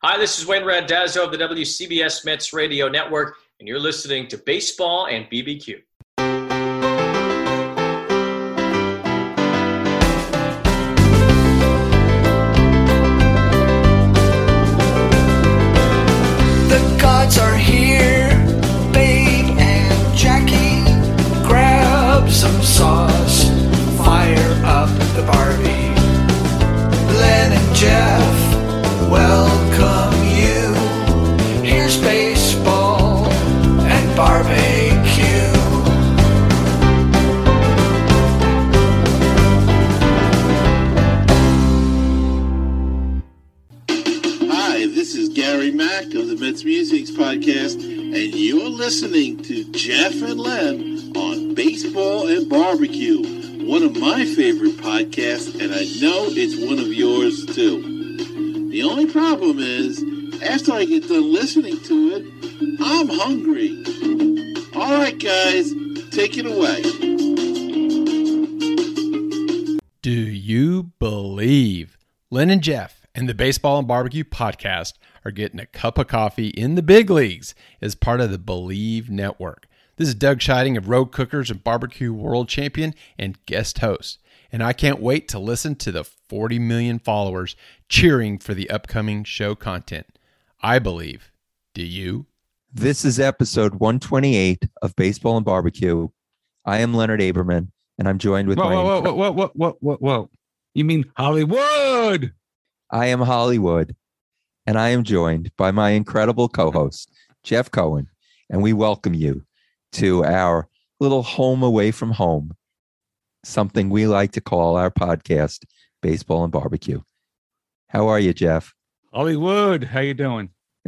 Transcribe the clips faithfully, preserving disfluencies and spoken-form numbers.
Hi, this is Wayne Randazzo of the W C B S Mets Radio Network, and you're listening to Baseball and B B Q. The gods are here, Babe and Jackie. Grab some sauce, fire up the Barbie. Len and Jeff welcome you. Here's baseball and barbecue. Hi, this is Gary Mack of the Mets Musics Podcast, and you're listening to Jeff and Len on Baseball and Barbecue, one of my favorite podcasts, and I know it's one of yours too. The only problem is, after I get done listening to it, I'm hungry. All right, guys, take it away. Do you believe Len and Jeff and the Baseball and Barbecue Podcast are getting a cup of coffee in the big leagues as part of the Believe Network? This is Doug Scheiding of Road Cookers and Barbecue World Champion and guest host. And I can't wait to listen to the forty million followers cheering for the upcoming show content. I believe. Do you? This is episode one twenty-eight of Baseball and Barbecue. I am Leonard Aberman, and I'm joined with whoa, my... Whoa, whoa, whoa, whoa, whoa, whoa, whoa. You mean Hollywood? I am Hollywood, and I am joined by my incredible co-host, Jeff Cohen, and we welcome you to our little home away from home, something we like to call our podcast, Baseball and Barbecue. How are you, Jeff? Hollywood, how you doing?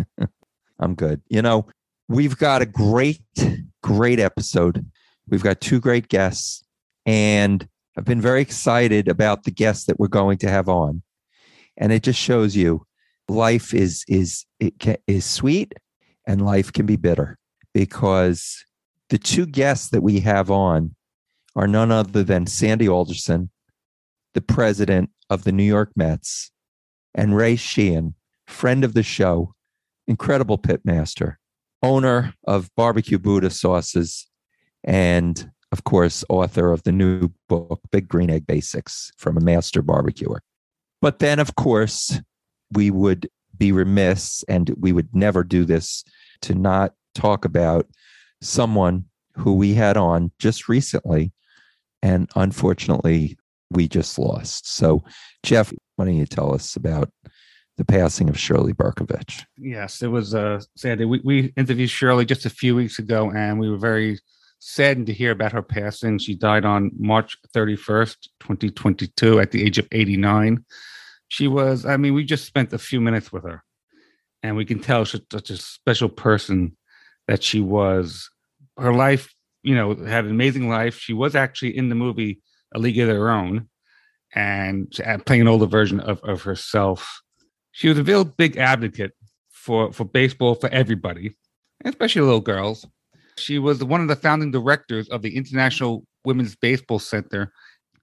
I'm good. You know, we've got a great, great episode. We've got two great guests, and I've been very excited about the guests that we're going to have on. And it just shows you life is is it can, is sweet, and life can be bitter, because the two guests that we have on are none other than Sandy Alderson, the president of the New York Mets, and Ray Sheehan, friend of the show, incredible pitmaster, owner of Barbecue Buddha Sauces, and, of course, author of the new book, Big Green Egg Basics, from a master barbecuer. But then, of course, we would be remiss, and we would never do this, to not talk about someone who we had on just recently, and unfortunately, we just lost. So, Jeff, why don't you tell us about the passing of Shirley Berkovich? Yes, it was uh, sad. We, we interviewed Shirley just a few weeks ago, and we were very saddened to hear about her passing. She died on March thirty-first, twenty twenty-two, at the age of eighty-nine. She was, I mean, we just spent a few minutes with her, and we can tell she's such a special person that she was. Her life, you know, had an amazing life. She was actually in the movie A League of Their Own, and playing an older version of, of herself. She was a real big advocate for, for baseball for everybody, especially little girls. She was one of the founding directors of the International Women's Baseball Center,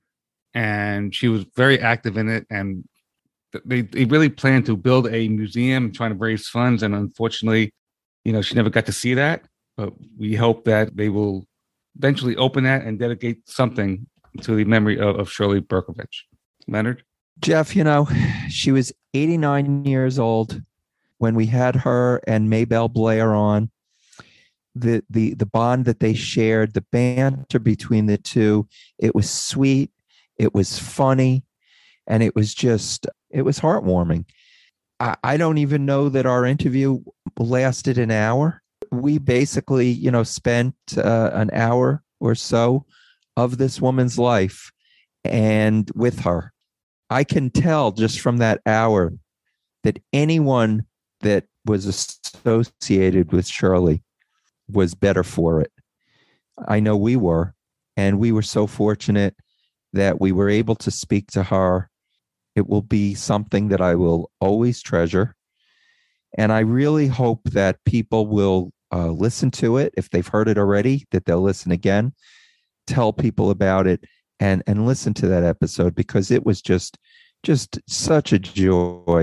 and she was very active in it. And they, they really planned to build a museum, trying to raise funds. And unfortunately, you know, she never got to see that. But we hope that they will eventually open that and dedicate something to the memory of, of Shirley Berkovich. Leonard? Jeff, you know, she was eighty-nine years old when we had her and Maybelle Blair on. The, the, the bond that they shared, the banter between the two, it was sweet, it was funny, and it was just, it was heartwarming. I, I don't even know that our interview lasted an hour. We basically, you know, spent uh, an hour or so of this woman's life and with her. I can tell just from that hour that anyone that was associated with Shirley was better for it. I know we were, and we were so fortunate that we were able to speak to her. It will be something that I will always treasure. And I really hope that people will uh, listen to it. If they've heard it already, that they'll listen again, tell people about it, and, and listen to that episode, because it was just, just such a joy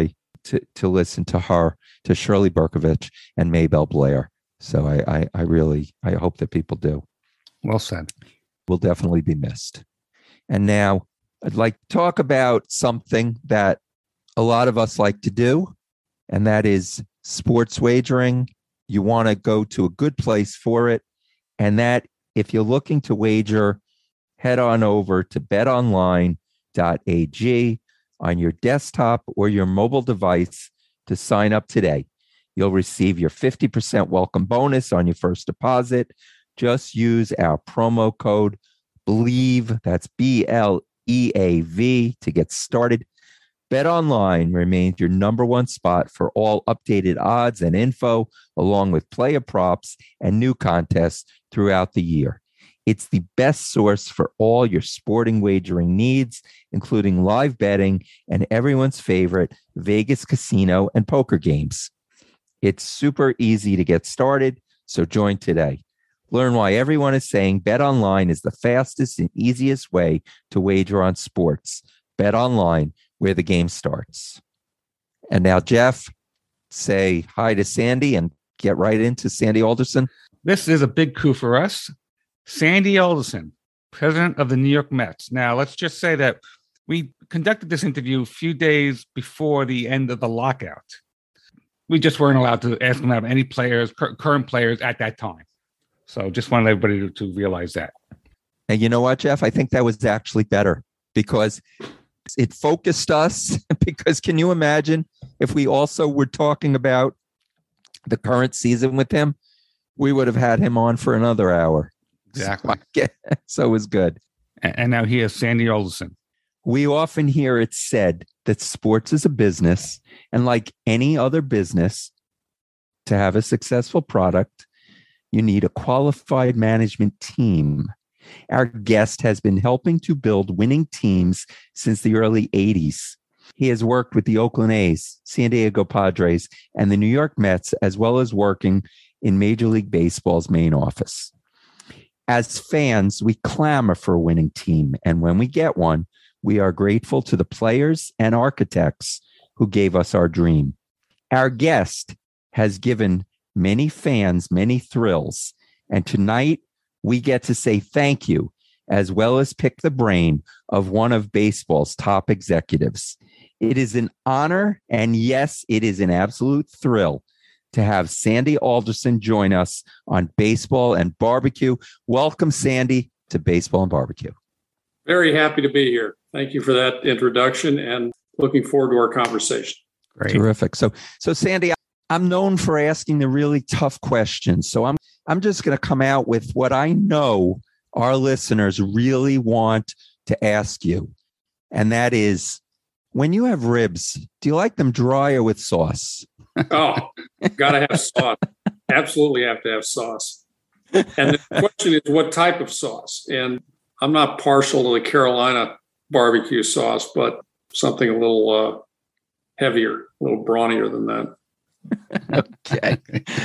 to to listen to her, to Shirley Berkovich and Maybelle Blair. So I, I, I really, I hope that people do. Well said. Will definitely be missed. And now I'd like to talk about something that a lot of us like to do, and that is sports wagering. You want to go to a good place for it. And that if you're looking to wager, head on over to bet online dot a g on your desktop or your mobile device to sign up today. You'll receive your fifty percent welcome bonus on your first deposit. Just use our promo code BELIEVE, that's B L E A V, to get started. BetOnline remains your number one spot for all updated odds and info, along with player props and new contests throughout the year. It's the best source for all your sporting wagering needs, including live betting and everyone's favorite Vegas casino and poker games. It's super easy to get started, so join today. Learn why everyone is saying BetOnline is the fastest and easiest way to wager on sports. BetOnline, where the game starts. And now, Jeff, say hi to Sandy and get right into Sandy Alderson. This is a big coup for us. Sandy Alderson, president of the New York Mets. Now, let's just say that we conducted this interview a few days before the end of the lockout. We just weren't allowed to ask them about any players, current players at that time. So just wanted everybody to, to realize that. And you know what, Jeff? I think that was actually better because it focused us. Because can you imagine if we also were talking about the current season with him? We would have had him on for another hour. Exactly. So, so it was good. And, and now here's Sandy Alderson. We often hear it said that sports is a business, and like any other business, to have a successful product, you need a qualified management team. Our guest has been helping to build winning teams since the early eighties. He has worked with the Oakland A's, San Diego Padres, and the New York Mets, as well as working in Major League Baseball's main office. As fans, we clamor for a winning team, and when we get one, we are grateful to the players and architects who gave us our dream. Our guest has given many fans many thrills, and tonight we get to say thank you, as well as pick the brain of one of baseball's top executives. It is an honor, and yes, it is an absolute thrill to have Sandy Alderson join us on Baseball and Barbecue. Welcome, Sandy, to Baseball and Barbecue. Very happy to be here. Thank you for that introduction, and looking forward to our conversation. Great. Terrific. So, so Sandy, I'm known for asking the really tough questions. So I'm I'm just going to come out with what I know our listeners really want to ask you. And that is, when you have ribs, do you like them dry or with sauce? Oh, got to have sauce. Absolutely have to have sauce. And the question is, what type of sauce? And I'm not partial to the Carolina barbecue sauce, but something a little uh, heavier, a little brawnier than that. Okay.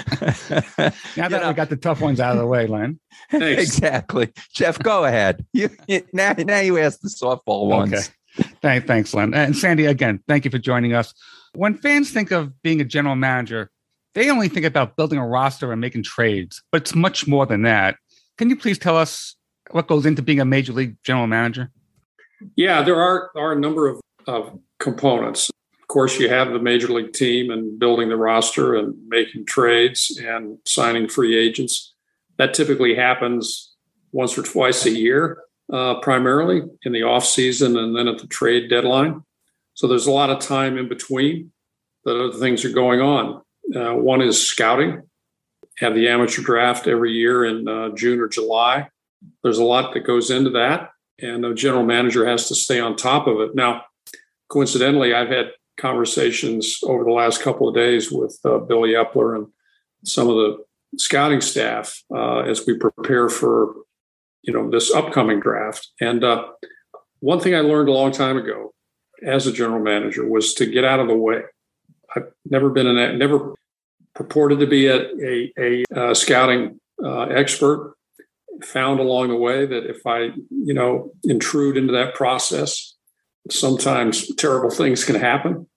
Now that you know, we got the tough ones out of the way, Len. Thanks. Exactly. Jeff, go ahead. You, you now, now you ask the softball ones. Okay. Thanks, thanks, Len. And Sandy, again, thank you for joining us. When fans think of being a general manager, they only think about building a roster and making trades, but it's much more than that. Can you please tell us what goes into being a major league general manager? Yeah, there are, are a number of, of components. Of course, you have the major league team and building the roster and making trades and signing free agents. That typically happens once or twice a year, uh, primarily in the off season and then at the trade deadline. So there's a lot of time in between that other things are going on. Uh, one is scouting. Have the amateur draft every year in uh, June or July. There's a lot that goes into that, and a general manager has to stay on top of it. Now, coincidentally, I've had conversations over the last couple of days with uh, Billy Epler and some of the scouting staff uh, as we prepare for, you know, this upcoming draft. And uh, one thing I learned a long time ago as a general manager was to get out of the way. I've never been an, never purported to be a, a, a, a scouting uh, expert. Found along the way that if I, you know, intrude into that process, sometimes terrible things can happen.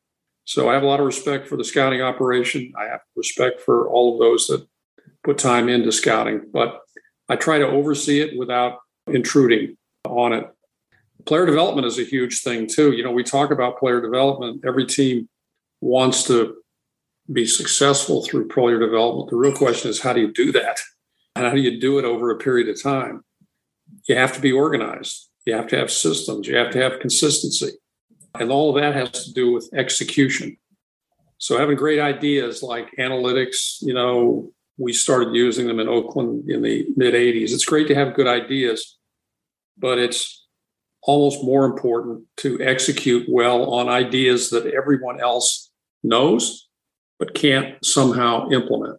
So I have a lot of respect for the scouting operation. I have respect for all of those that put time into scouting, but I try to oversee it without intruding on it. Player development is a huge thing too. You know, we talk about player development. Every team wants to be successful through player development. The real question is, how do you do that? And how do you do it over a period of time? You have to be organized. You have to have systems. You have to have consistency. And all of that has to do with execution. So having great ideas like analytics, you know, we started using them in Oakland in the mid eighties. It's great to have good ideas, but it's almost more important to execute well on ideas that everyone else knows, but can't somehow implement.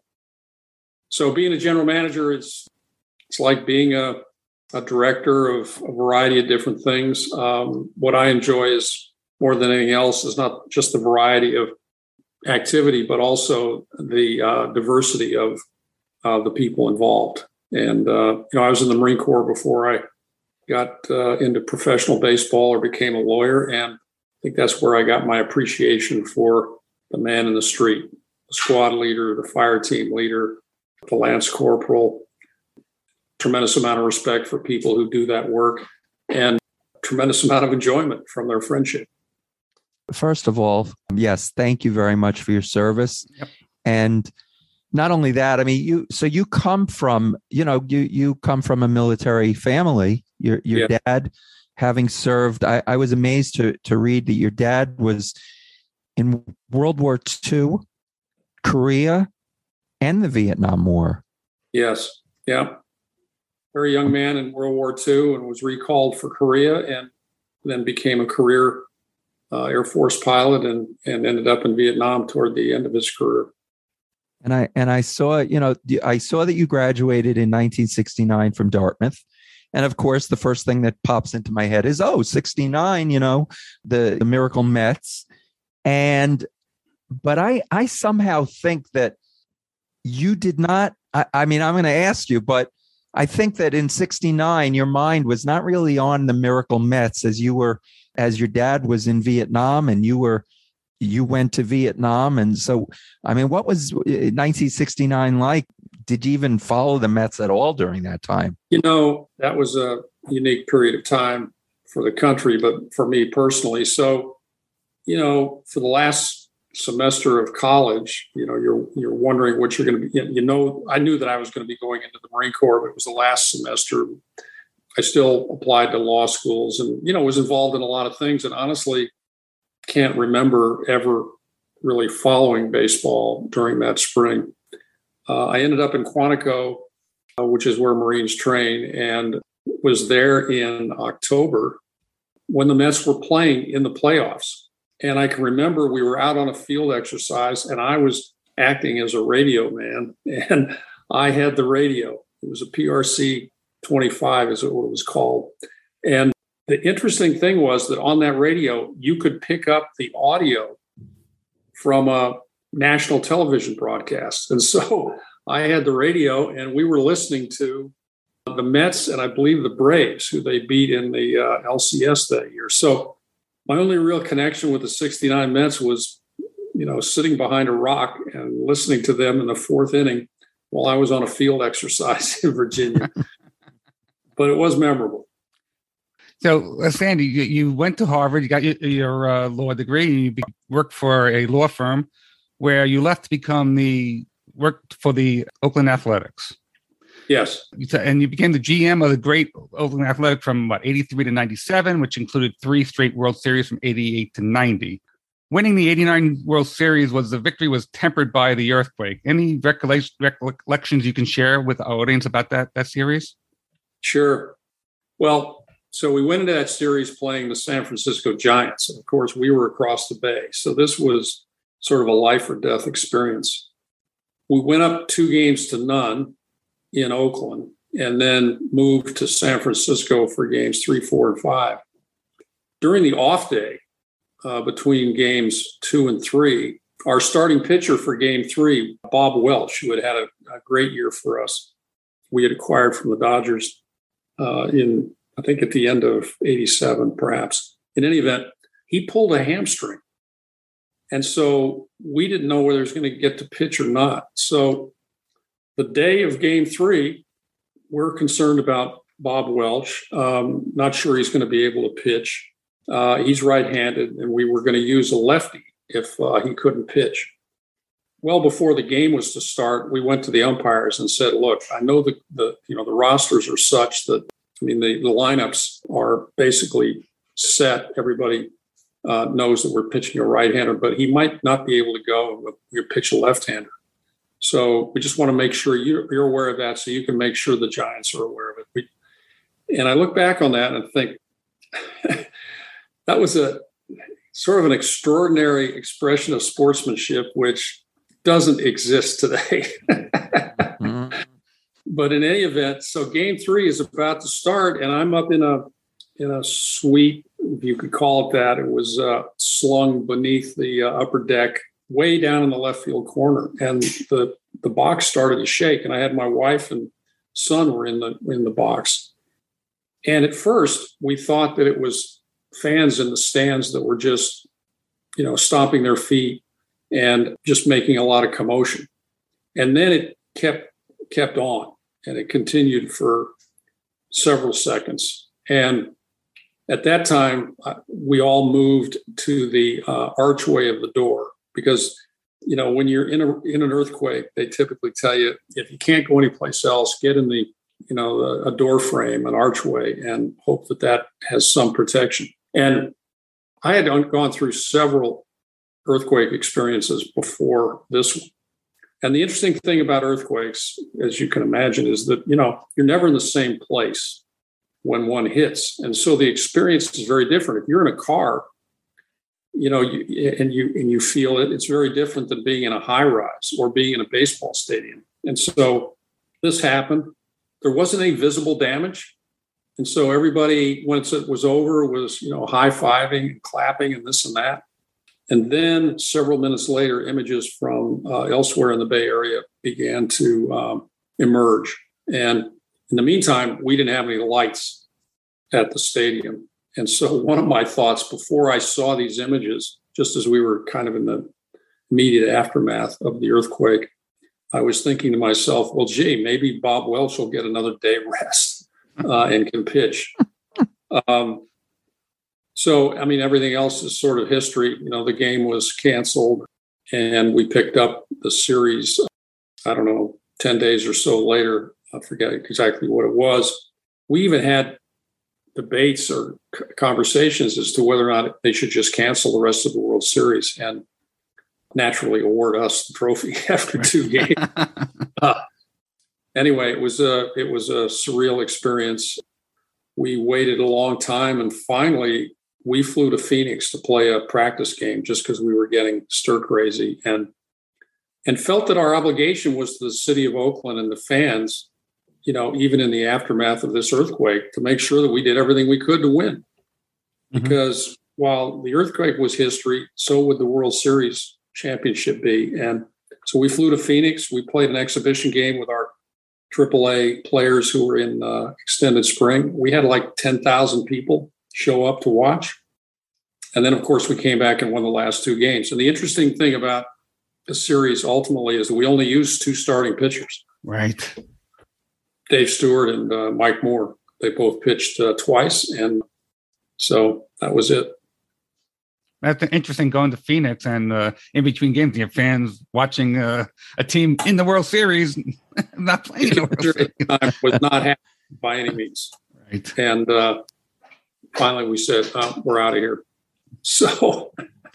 So being a general manager is it's like being a, a director of a variety of different things. Um, what I enjoy is more than anything else is not just the variety of activity, but also the uh, diversity of uh, the people involved. And, uh, you know, I was in the Marine Corps before I got uh, into professional baseball or became a lawyer. And I think that's where I got my appreciation for the man in the street, the squad leader, the fire team leader, the lance corporal. Tremendous amount of respect for people who do that work, and tremendous amount of enjoyment from their friendship. First of all, yes, thank you very much for your service. Yep. And not only that, I mean, you, so you come from, you know, you, you come from a military family. Your, your Yeah. dad having served, I, I was amazed to, to read that your dad was in World War Two, Korea, and the Vietnam War. Yes. Yeah. Very young man in World War Two and was recalled for Korea, and then became a career uh, Air Force pilot, and, and ended up in Vietnam toward the end of his career. And I and I saw, you know, I saw that you graduated in nineteen sixty-nine from Dartmouth. And of course, the first thing that pops into my head is, oh, sixty-nine, you know, the, the Miracle Mets. And but I I somehow think that you did not, I, I mean, I'm going to ask you, but I think that in sixty-nine, your mind was not really on the Miracle Mets as you were, as your dad was in Vietnam and you were, you went to Vietnam. And so, I mean, what was nineteen sixty-nine like? Did you even follow the Mets at all during that time? You know, that was a unique period of time for the country, but for me personally. So, you know, for the last semester of college, you know, you're you're wondering what you're going to be. You know, I knew that I was going to be going into the Marine Corps, but it was the last semester. I still applied to law schools, and you know, was involved in a lot of things. And honestly, can't remember ever really following baseball during that spring. Uh, I ended up in Quantico, uh, which is where Marines train, and was there in October when the Mets were playing in the playoffs. And I can remember we were out on a field exercise, and I was acting as a radio man, and I had the radio. It was a P R C twenty-five is what it was called. And the interesting thing was that on that radio, you could pick up the audio from a national television broadcast. And so I had the radio, and we were listening to the Mets and I believe the Braves, who they beat in the uh, L C S that year. So my only real connection with the sixty-nine Mets was, you know, sitting behind a rock and listening to them in the fourth inning while I was on a field exercise in Virginia. But it was memorable. So, uh, Sandy, you, you went to Harvard, you got your, your uh, law degree, and you be, worked for a law firm where you left to become the, worked for the Oakland Athletics. Yes. And you became the G M of the great Oakland Athletics from, what, eighty-three to ninety-seven, which included three straight World Series from eighty-eight to ninety. Winning the eighty-nine World Series was the victory was tempered by the earthquake. Any recollection, recollections you can share with our audience about that, that series? Sure. Well, so we went into that series playing the San Francisco Giants. And of course, we were across the bay. So this was sort of a life or death experience. We went up two games to none in Oakland and then moved to San Francisco for games three, four, and five. During the off day uh, between games two and three, our starting pitcher for game three, Bob Welch, who had had a, a great year for us, we had acquired from the Dodgers uh, in, I think, at the end of eighty-seven, perhaps. In any event, he pulled a hamstring. And so we didn't know whether he was going to get to pitch or not. So the day of game three, we're concerned about Bob Welch. Um, not sure he's going to be able to pitch. Uh, he's right-handed, and we were going to use a lefty if uh, he couldn't pitch. Well, before the game was to start, we went to the umpires and said, look, I know the, the you know the rosters are such that, I mean, the, the lineups are basically set. Everybody uh, knows that we're pitching a right-hander, but he might not be able to go and we pitch a left-hander. So we just want to make sure you're, you're aware of that so you can make sure the Giants are aware of it. We, and I look back on that and think that was a sort of an extraordinary expression of sportsmanship, which doesn't exist today. mm-hmm. But in any event, so game three is about to start, and I'm up in a in a suite, if you could call it that. It was uh, slung beneath the uh, upper deck, way down in the left field corner, and the the box started to shake. And I had my wife and son were in the in the box, and at first we thought that it was fans in the stands that were just, you know, stomping their feet and just making a lot of commotion. And then it kept kept on, and it continued for several seconds. And at that time, uh, we all moved to the uh, archway of the door because, you know, when you're in a in an earthquake, they typically tell you if you can't go anyplace else, get in the, you know, a, a door frame, an archway, and hope that that has some protection. And I had gone through several earthquake experiences before this one. And the interesting thing about earthquakes, as you can imagine, is that, you know, you're never in the same place when one hits. And so the experience is very different. If you're in a car, you know, you, and you and you feel it, it's very different than being in a high rise or being in a baseball stadium. And so this happened. There wasn't any visible damage. And so everybody, once it was over, was, you know, high-fiving and clapping and this and that. And then several minutes later, images from uh, elsewhere in the Bay Area began to um, emerge. And in the meantime, we didn't have any lights at the stadium. And so one of my thoughts before I saw these images, just as we were kind of in the immediate aftermath of the earthquake, I was thinking to myself, well, gee, maybe Bob Welch will get another day rest uh, and can pitch. Um, So, I mean, everything else is sort of history. You know, the game was canceled and we picked up the series, I don't know, ten days or so later. I forget exactly what it was. We even had debates or conversations as to whether or not they should just cancel the rest of the World Series and naturally award us the trophy after two games. uh, anyway, it was a, it was a surreal experience. We waited a long time, and finally we flew to Phoenix to play a practice game just because we were getting stir crazy, and and felt that our obligation was to the city of Oakland and the fans, you know, even in the aftermath of this earthquake, to make sure that we did everything we could to win. Mm-hmm. Because while the earthquake was history, so would the World Series championship be. And so we flew to Phoenix. We played an exhibition game with our triple A players who were in uh, extended spring. We had like ten thousand people show up to watch. And then, of course, we came back and won the last two games. And the interesting thing about the series ultimately is that we only used two starting pitchers. Right. Dave Stewart and uh, Mike Moore. They both pitched uh, twice. And so that was it. That's interesting going to Phoenix and uh, in between games, you have fans watching uh, a team in the World Series, not playing in the World Series. Time was not happening by any means. Right. And uh, finally we said, oh, we're out of here. So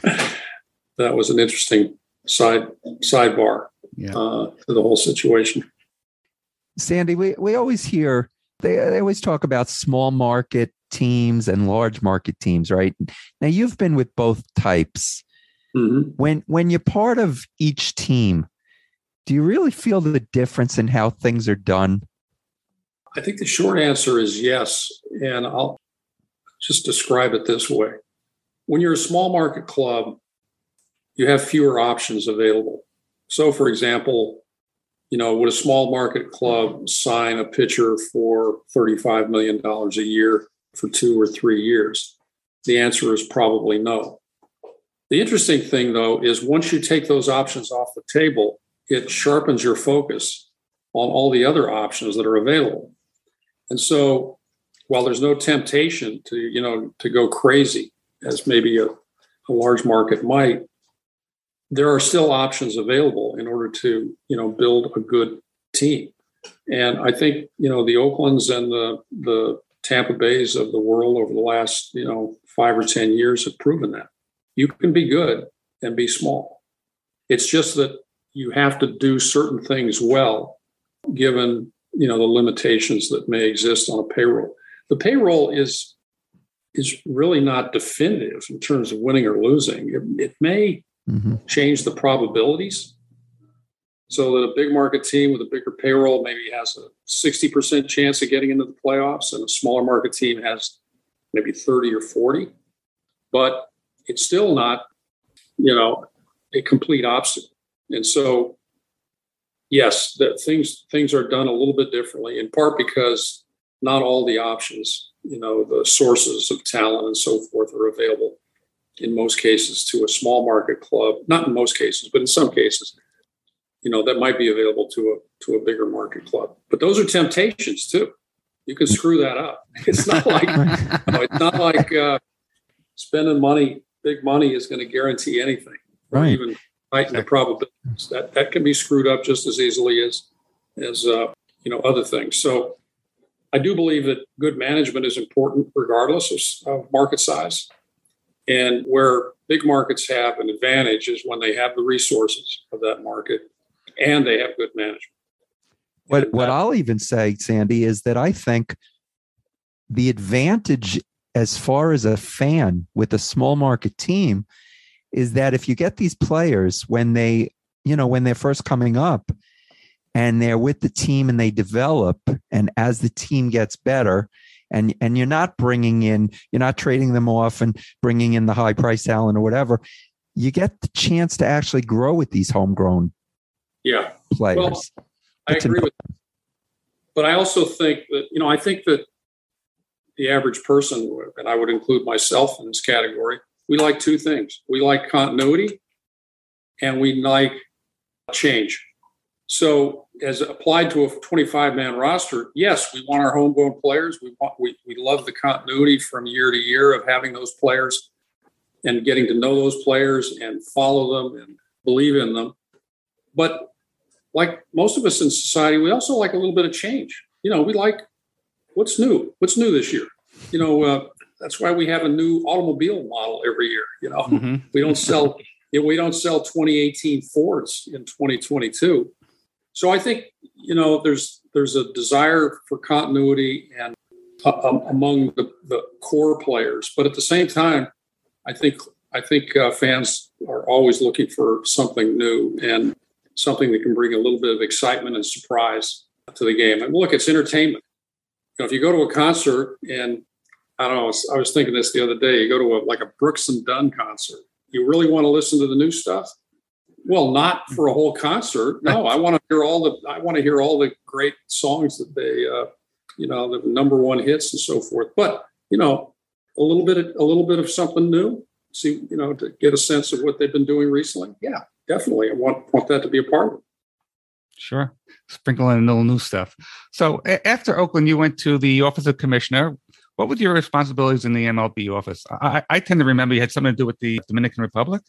that was an interesting side sidebar yeah. uh, to the whole situation. Sandy, we, we always hear, they, they always talk about small market teams and large market teams, right? Now, you've been with both types. Mm-hmm. When when you're part of each team, do you really feel the difference in how things are done? I think the short answer is yes. And I'll just describe it this way. When you're a small market club, you have fewer options available. So, for example, you know, would a small market club sign a pitcher for thirty-five million dollars a year for two or three years? The answer is probably no. The interesting thing, though, is once you take those options off the table, it sharpens your focus on all the other options that are available. And so while there's no temptation to, you know, to go crazy, as maybe a, a large market might, there are still options available in order to, you know, build a good team. And I think, you know, the Oaklands and the, the Tampa Bays of the world over the last, you know, five or ten years have proven that. You can be good and be small. It's just that you have to do certain things well, given, you know, the limitations that may exist on a payroll. The payroll is is really not definitive in terms of winning or losing. It, it may mm-hmm. change the probabilities, so that a big market team with a bigger payroll maybe has a sixty percent chance of getting into the playoffs, and a smaller market team has maybe thirty or forty. But it's still not, you know, a complete obstacle. And so, yes, that things things are done a little bit differently, in part because not all the options, you know, the sources of talent and so forth are available in most cases to a small market club. Not in most cases, but in some cases, you know, that might be available to a to a bigger market club. But those are temptations too. You can screw that up. It's not like you know, it's not like uh, spending money, big money, is going to guarantee anything, or right. even heighten the probabilities. That that can be screwed up just as easily as as uh, you know, other things. So I do believe that good management is important regardless of, of market size. And where big markets have an advantage is when they have the resources of that market and they have good management. What and what that, I'll even say, Sandy, is that I think the advantage as far as a fan with a small market team is that if you get these players when they, you know, when they're first coming up and they're with the team and they develop, and as the team gets better, and and you're not bringing in, you're not trading them off and bringing in the high price talent or whatever, you get the chance to actually grow with these homegrown yeah. players. Well, I agree with that. But I also think that, you know, I think that the average person, and I would include myself in this category, we like two things. We like continuity and we like change. So as applied to a twenty-five man roster, yes, we want our homegrown players. We want, we, we love the continuity from year to year of having those players and getting to know those players and follow them and believe in them. But like most of us in society, we also like a little bit of change. You know, we like what's new, what's new this year. You know, uh, that's why we have a new automobile model every year. You know, mm-hmm. we don't sell, you know, we don't sell twenty eighteen Fords in twenty twenty-two. So I think, you know, there's there's a desire for continuity and uh, um, among the, the core players, but at the same time, I think I think uh, fans are always looking for something new and something that can bring a little bit of excitement and surprise to the game. And look, it's entertainment. You know, if you go to a concert, and I don't know, I was thinking this the other day, you go to a, like a Brooks and Dunn concert, you really want to listen to the new stuff? Well, not for a whole concert. No, I want to hear all the I want to hear all the great songs that they, uh, you know, the number one hits and so forth. But you know, a little bit of, a little bit of something new. See, you know, to get a sense of what they've been doing recently. Yeah, definitely. I want want that to be a part of it. Sure, sprinkle in a little new stuff. So a- after Oakland, you went to the Office of Commissioner. What were your responsibilities in the M L B office? I, I tend to remember you had something to do with the Dominican Republic.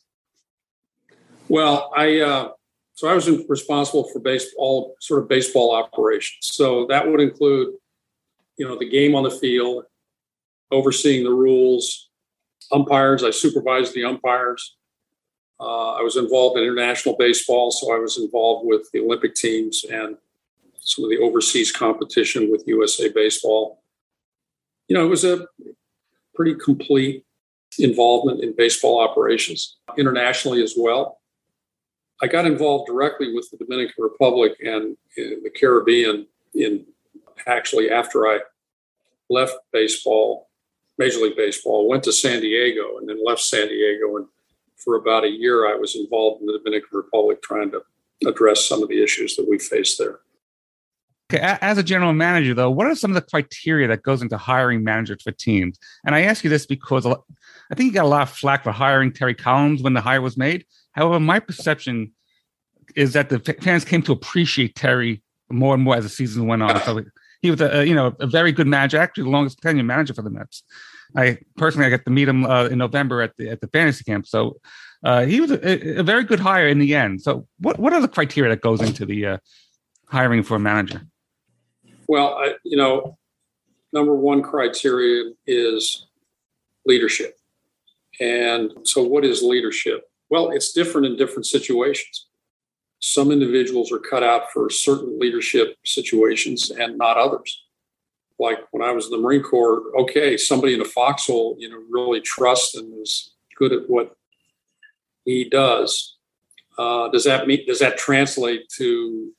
Well, I uh, so I was responsible for baseball, sort of baseball operations. So that would include, you know, the game on the field, overseeing the rules, umpires. I supervised the umpires. Uh, I was involved in international baseball, so I was involved with the Olympic teams and some of the overseas competition with U S A Baseball. You know, it was a pretty complete involvement in baseball operations, internationally as well. I got involved directly with the Dominican Republic and in the Caribbean in actually after I left baseball, Major League Baseball, went to San Diego and then left San Diego. And for about a year, I was involved in the Dominican Republic trying to address some of the issues that we faced there. Okay, as a general manager, though, what are some of the criteria that goes into hiring managers for teams? And I ask you this because I think you got a lot of flack for hiring Terry Collins when the hire was made. However, my perception is that the fans came to appreciate Terry more and more as the season went on. So he was a, you know, a very good manager, actually the longest tenured manager for the Mets. I personally I got to meet him uh, in November at the at the fantasy camp. So uh, he was a, a very good hire in the end. So what what are the criteria that goes into the uh, hiring for a manager? Well, I, you know, number one criteria is leadership. And so what is leadership? Well, it's different in different situations. Some individuals are cut out for certain leadership situations and not others. Like when I was in the Marine Corps, okay, somebody in a foxhole, you know, really trusts and is good at what he does. Uh, does that mean, does that translate to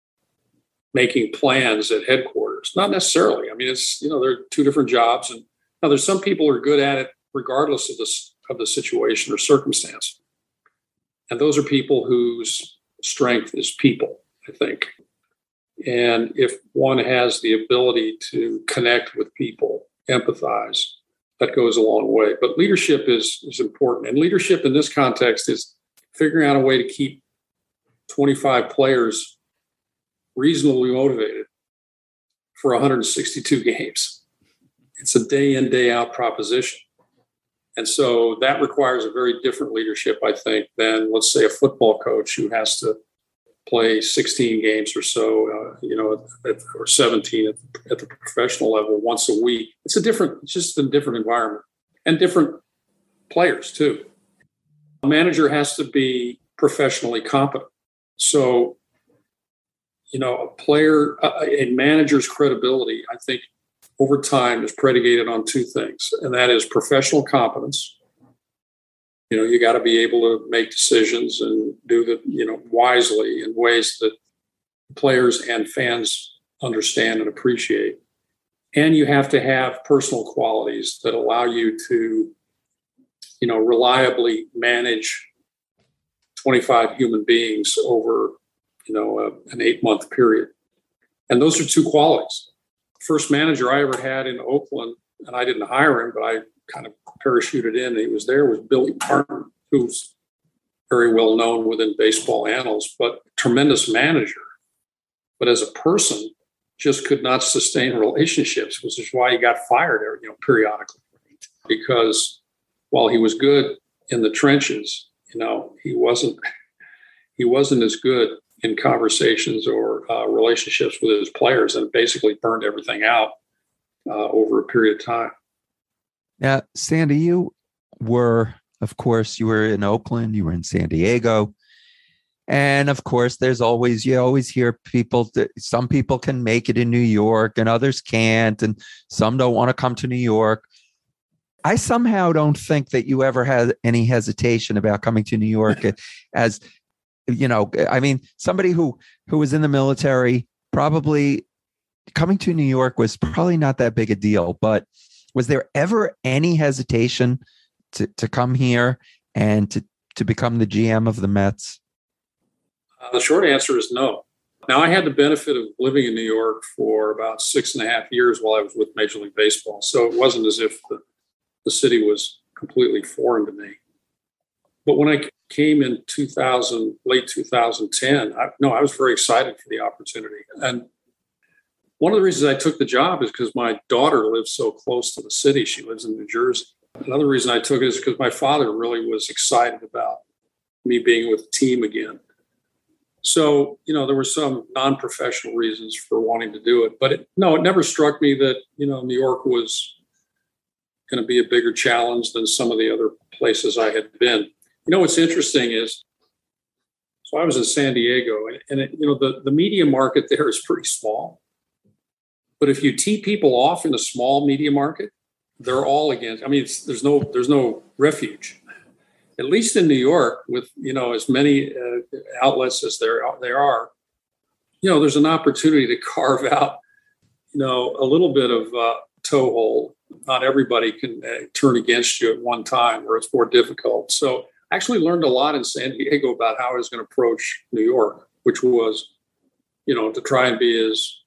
making plans at headquarters? Not necessarily. I mean, it's, you know, there are two different jobs. And now there's some people who are good at it regardless of the, of the situation or circumstance. And those are people whose strength is people, I think. And if one has the ability to connect with people, empathize, that goes a long way. But leadership is, is important. And leadership in this context is figuring out a way to keep twenty-five players reasonably motivated for one hundred sixty-two games. It's a day in, day out proposition. And so that requires a very different leadership, I think, than, let's say, a football coach who has to play sixteen games or so, uh, you know, at, or seventeen at the, at the professional level once a week. It's a different, it's just a different environment and different players too. A manager has to be professionally competent. So, you know, a player, a, a manager's credibility, I think, over time is predicated on two things, and that is professional competence. You know, you got to be able to make decisions and do the, you know, wisely in ways that players and fans understand and appreciate. And you have to have personal qualities that allow you to, you know, reliably manage twenty-five human beings over, you know, a, an eight-month period. And those are two qualities. First manager I ever had in Oakland, and I didn't hire him, but I kind of parachuted in. He was there, was Billy Martin, who's very well known within baseball annals, but tremendous manager. But as a person, just could not sustain relationships, which is why he got fired, you know, periodically. Because while he was good in the trenches, you know, he wasn't he wasn't as good in conversations or uh, relationships with his players, and basically burned everything out uh, over a period of time. Now, Sandy, you were, of course, you were in Oakland, you were in San Diego. And of course, there's always, you always hear people that some people can make it in New York and others can't, and some don't want to come to New York. I somehow don't think that you ever had any hesitation about coming to New York as, you know, I mean, somebody who, who was in the military, probably coming to New York was probably not that big a deal, but was there ever any hesitation to, to come here and to, to become the G M of the Mets? Uh, the short answer is no. Now, I had the benefit of living in New York for about six and a half years while I was with Major League Baseball. So it wasn't as if the, the city was completely foreign to me. But when I came in two thousand, late two thousand ten, I, no, I was very excited for the opportunity. And one of the reasons I took the job is because my daughter lives so close to the city. She lives in New Jersey. Another reason I took it is because my father really was excited about me being with the team again. So, you know, there were some non-professional reasons for wanting to do it. But it, no, it never struck me that, you know, New York was going to be a bigger challenge than some of the other places I had been. You know, what's interesting is, so I was in San Diego, and, and it, you know, the, the media market there is pretty small. But if you tee people off in a small media market, they're all against. I mean, it's, there's no there's no refuge. At least in New York, with, you know, as many uh, outlets as there there are, you know, there's an opportunity to carve out, you know, a little bit of uh, toehold. Not everybody can uh, turn against you at one time, or it's more difficult. So I actually learned a lot in San Diego about how I was going to approach New York, which was, you know, to try and be as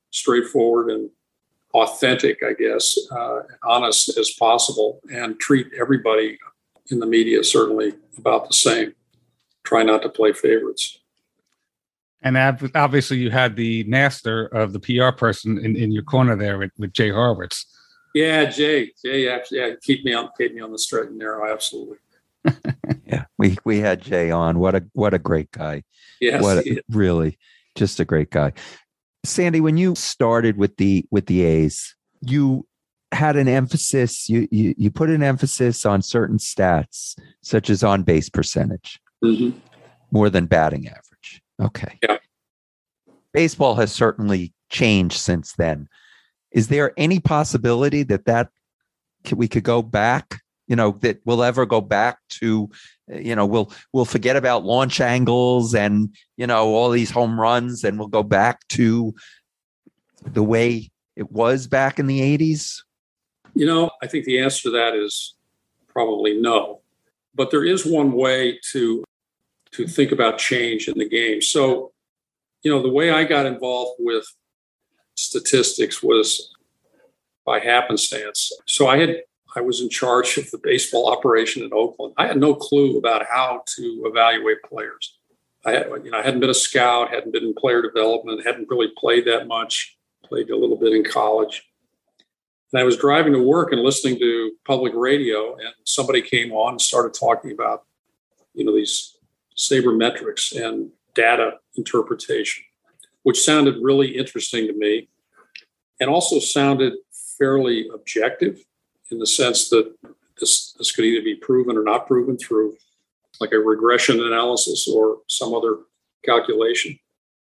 straightforward and authentic, I guess, uh, honest as possible, and treat everybody in the media certainly about the same. Try not to play favorites. And obviously, you had the master of the P R person in, in your corner there with, with Jay Horwitz. Yeah, Jay, Jay, actually, yeah, keep me on, keep me on the straight and narrow. Absolutely. Yeah, we we had Jay on. What a what a great guy. Yes, what a, really, just a great guy. Sandy, when you started with the with the A's, you had an emphasis. You you you put an emphasis on certain stats, such as on base percentage, mm-hmm. more than batting average. Okay. Yeah. Baseball has certainly changed since then. Is there any possibility that that we could go back? You know, that we'll ever go back to, you know, we'll we'll forget about launch angles and, you know, all these home runs, and we'll go back to the way it was back in the eighties? You know, I think the answer to that is probably no. But there is one way to to think about change in the game. So, you know, the way I got involved with statistics was by happenstance. So I had I was in charge of the baseball operation in Oakland. I had no clue about how to evaluate players. I had, you know, I hadn't been a scout, hadn't been in player development, hadn't really played that much, played a little bit in college. And I was driving to work and listening to public radio, and somebody came on and started talking about, you know, these sabermetrics and data interpretation, which sounded really interesting to me and also sounded fairly objective in the sense that this, this could either be proven or not proven through like a regression analysis or some other calculation.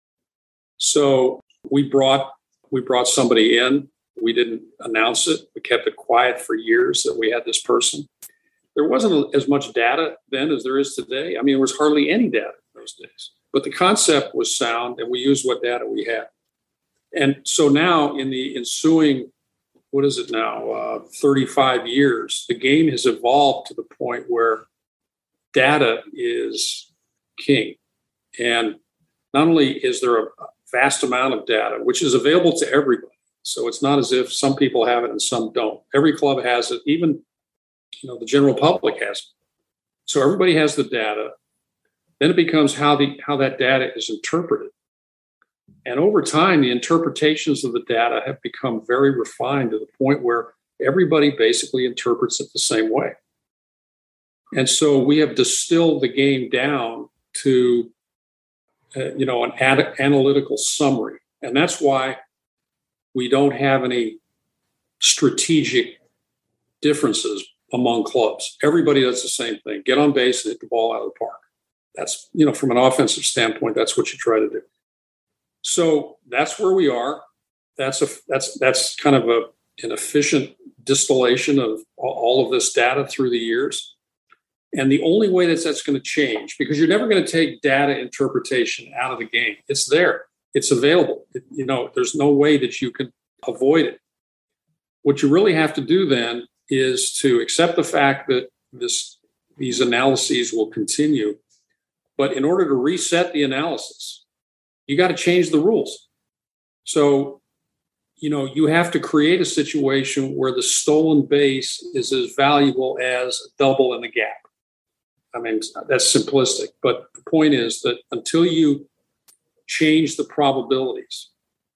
So we brought we brought somebody in. We didn't announce it. We kept it quiet for years that we had this person. There wasn't as much data then as there is today. I mean, there was hardly any data in those days. But the concept was sound, and we used what data we had. And so now in the ensuing, what is it now, uh, thirty-five years, the game has evolved to the point where data is king. And not only is there a vast amount of data, which is available to everybody. So it's not as if some people have it and some don't. Every club has it. Even, you know, the general public has it. So everybody has the data. Then it becomes how the how that data is interpreted. And over time, the interpretations of the data have become very refined to the point where everybody basically interprets it the same way. And so we have distilled the game down to, uh, you know, an ad- analytical summary. And that's why we don't have any strategic differences among clubs. Everybody does the same thing. Get on base and hit the ball out of the park. That's, you know, from an offensive standpoint, that's what you try to do. So that's where we are. That's a that's that's kind of a an efficient distillation of all of this data through the years. And the only way that that's going to change, because you're never going to take data interpretation out of the game. It's there. It's available. It, you know, there's no way that you can avoid it. What you really have to do then is to accept the fact that this these analyses will continue. But in order to reset the analysis, you got to change the rules. So, you know, you have to create a situation where the stolen base is as valuable as a double in the gap. I mean, that's simplistic, but the point is that until you change the probabilities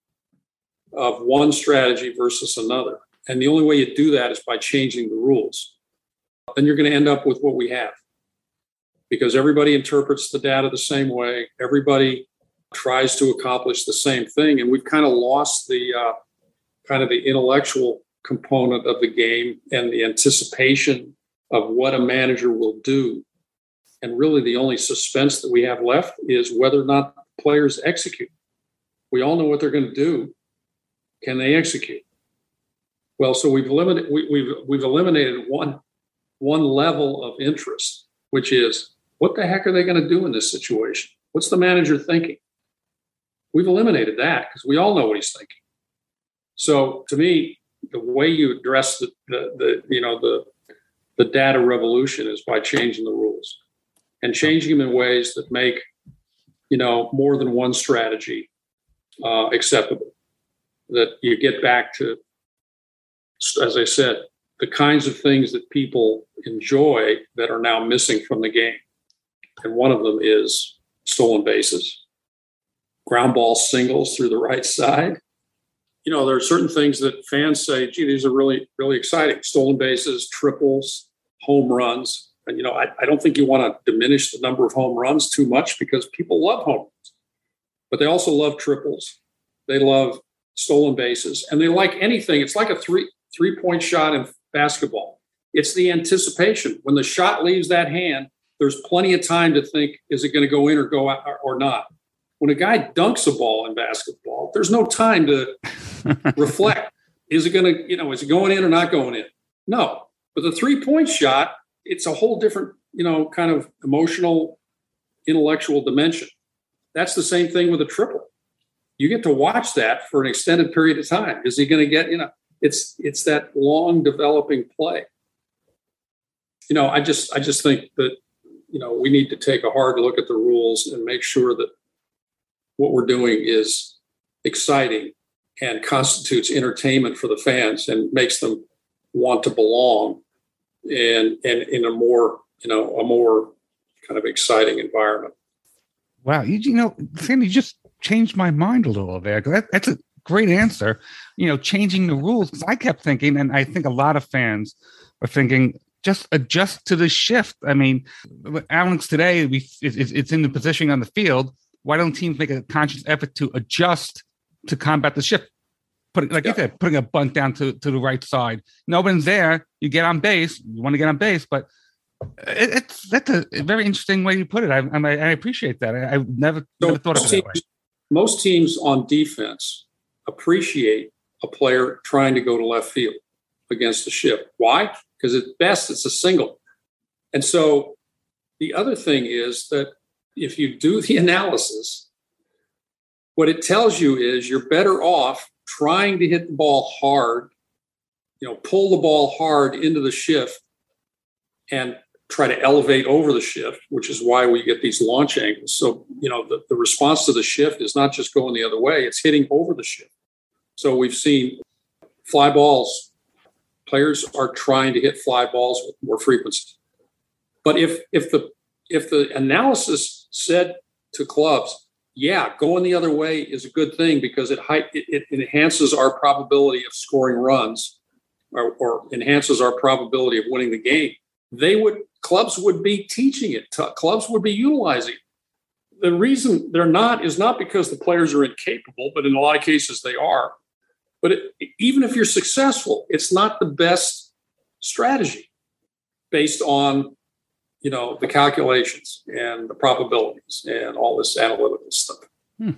of one strategy versus another, and the only way you do that is by changing the rules, then you're going to end up with what we have. Because everybody interprets the data the same way. Everybody tries to accomplish the same thing. And we've kind of lost the uh, kind of the intellectual component of the game and the anticipation of what a manager will do. And really the only suspense that we have left is whether or not players execute. We all know what they're going to do. Can they execute? Well, so we've eliminated we, we've we've eliminated one one level of interest, which is what the heck are they going to do in this situation? What's the manager thinking? We've eliminated that because we all know what he's thinking. So to me, the way you address the, the, the you know the the data revolution is by changing the rules and changing them in ways that make, you know, more than one strategy uh, acceptable. that you get back to, as I said, the kinds of things that people enjoy that are now missing from the game. And one of them is stolen bases, ground ball singles through the right side. You know, there are certain things that fans say, gee, these are really, really exciting. Stolen bases, triples, home runs. And, you know, I, I don't think you want to diminish the number of home runs too much because people love home runs. But they also love triples. They love stolen bases. And they like anything. It's like a three, three-point shot in basketball. It's the anticipation. When the shot leaves that hand, there's plenty of time to think, is it going to go in or go out or not? When a guy dunks a ball in basketball, there's no time to reflect. Is it going to, you know, is it going in or not going in? No. But the three-point shot, it's a whole different, you know, kind of emotional, intellectual dimension. That's the same thing with a triple. You get to watch that for an extended period of time. Is he going to get, you know, it's it's that long developing play. You know, I just I just think that, you know, we need to take a hard look at the rules and make sure that what we're doing is exciting and constitutes entertainment for the fans and makes them want to belong and and in a more, you know, a more kind of exciting environment. Wow, you, you know, Sandy, you just changed my mind a little there. That, that's a great answer. You know, changing the rules, because I kept thinking, and I think a lot of fans are thinking, just adjust to the shift. I mean, Alex today, we it's, it's in the positioning on the field. Why don't teams make a conscious effort to adjust to combat the shift? Put like yeah. you said, putting a bunt down to, to the right side. No one's there. You get on base. You want to get on base, but it, it's that's a very interesting way you put it. I, I, I appreciate that. I, I've never, so never thought of it that way. Most teams on defense appreciate a player trying to go to left field against the shift. Why? Because at best it's a single. And so the other thing is that if you do the analysis, what it tells you is you're better off trying to hit the ball hard, you know, pull the ball hard into the shift and try to elevate over the shift, which is why we get these launch angles. So, you know, the, the response to the shift is not just going the other way, it's hitting over the shift. So we've seen fly balls. Players are trying to hit fly balls with more frequency. But if if the if the analysis said to clubs, yeah, going the other way is a good thing because it it, it enhances our probability of scoring runs or, or enhances our probability of winning the game, they would clubs would be teaching it. To, clubs would be utilizing it. The reason they're not is not because the players are incapable, but in a lot of cases they are. But it, even if you're successful, it's not the best strategy based on, you know, the calculations and the probabilities and all this analytical stuff. Hmm.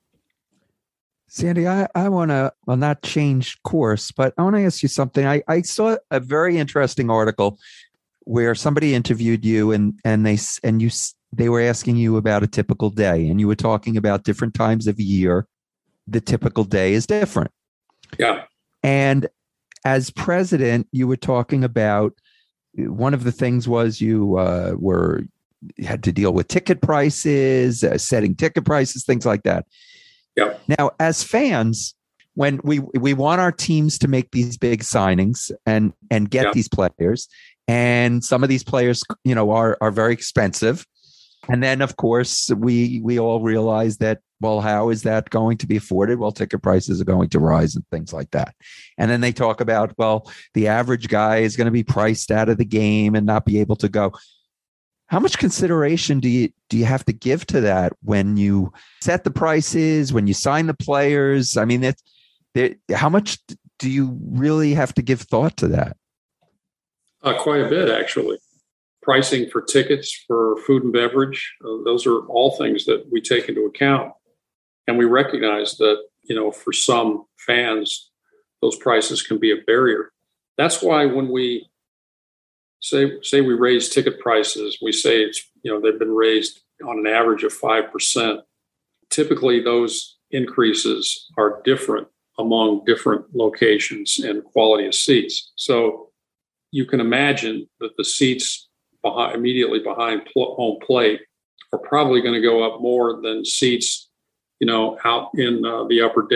Sandy, I, I want to, well, not change course, but I want to ask you something. I, I saw a very interesting article where somebody interviewed you and, and they, and you, they were asking you about a typical day, and you were talking about different times of year. The typical day is different. Yeah. And as president, you were talking about, one of the things was you uh, were you had to deal with ticket prices, uh, setting ticket prices, things like that. Yeah. Now, as fans, when we we want our teams to make these big signings and and get yeah. these players, and some of these players, you know, are are very expensive, and then of course we we all realize that, well, how is that going to be afforded? Well, ticket prices are going to rise and things like that. And then they talk about, well, the average guy is going to be priced out of the game and not be able to go. How much consideration do you do you have to give to that when you set the prices, when you sign the players? I mean, it's, how much do you really have to give thought to that? Uh, quite a bit, actually. Pricing for tickets, for food and beverage, uh, those are all things that we take into account. And we recognize that, you know, for some fans, those prices can be a barrier. That's why when we say say we raise ticket prices, we say it's, you know, they've been raised on an average of five percent. Typically, those increases are different among different locations and quality of seats. So you can imagine that the seats behind, immediately behind pl- home plate are probably going to go up more than seats, you know, out in uh, the upper deck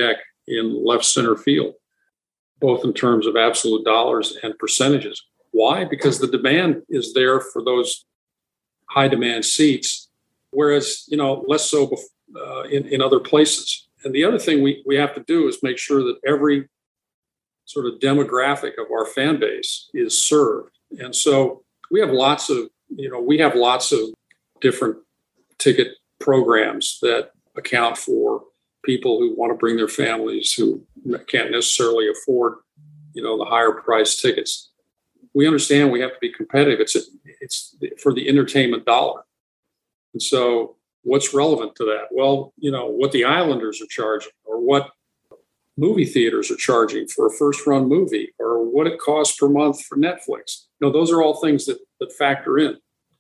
in left center field, both in terms of absolute dollars and percentages. Why? Because the demand is there for those high demand seats, whereas, you know, less so uh, in, in other places. And the other thing we, we have to do is make sure that every sort of demographic of our fan base is served. And so we have lots of, you know, we have lots of different ticket programs that account for people who want to bring their families who can't necessarily afford, you know, the higher priced tickets. We understand we have to be competitive. It's it's for the entertainment dollar. And so what's relevant to that? Well, you know, what the Islanders are charging, or what movie theaters are charging for a first run movie, or what it costs per month for Netflix. You know, those are all things that, that factor in.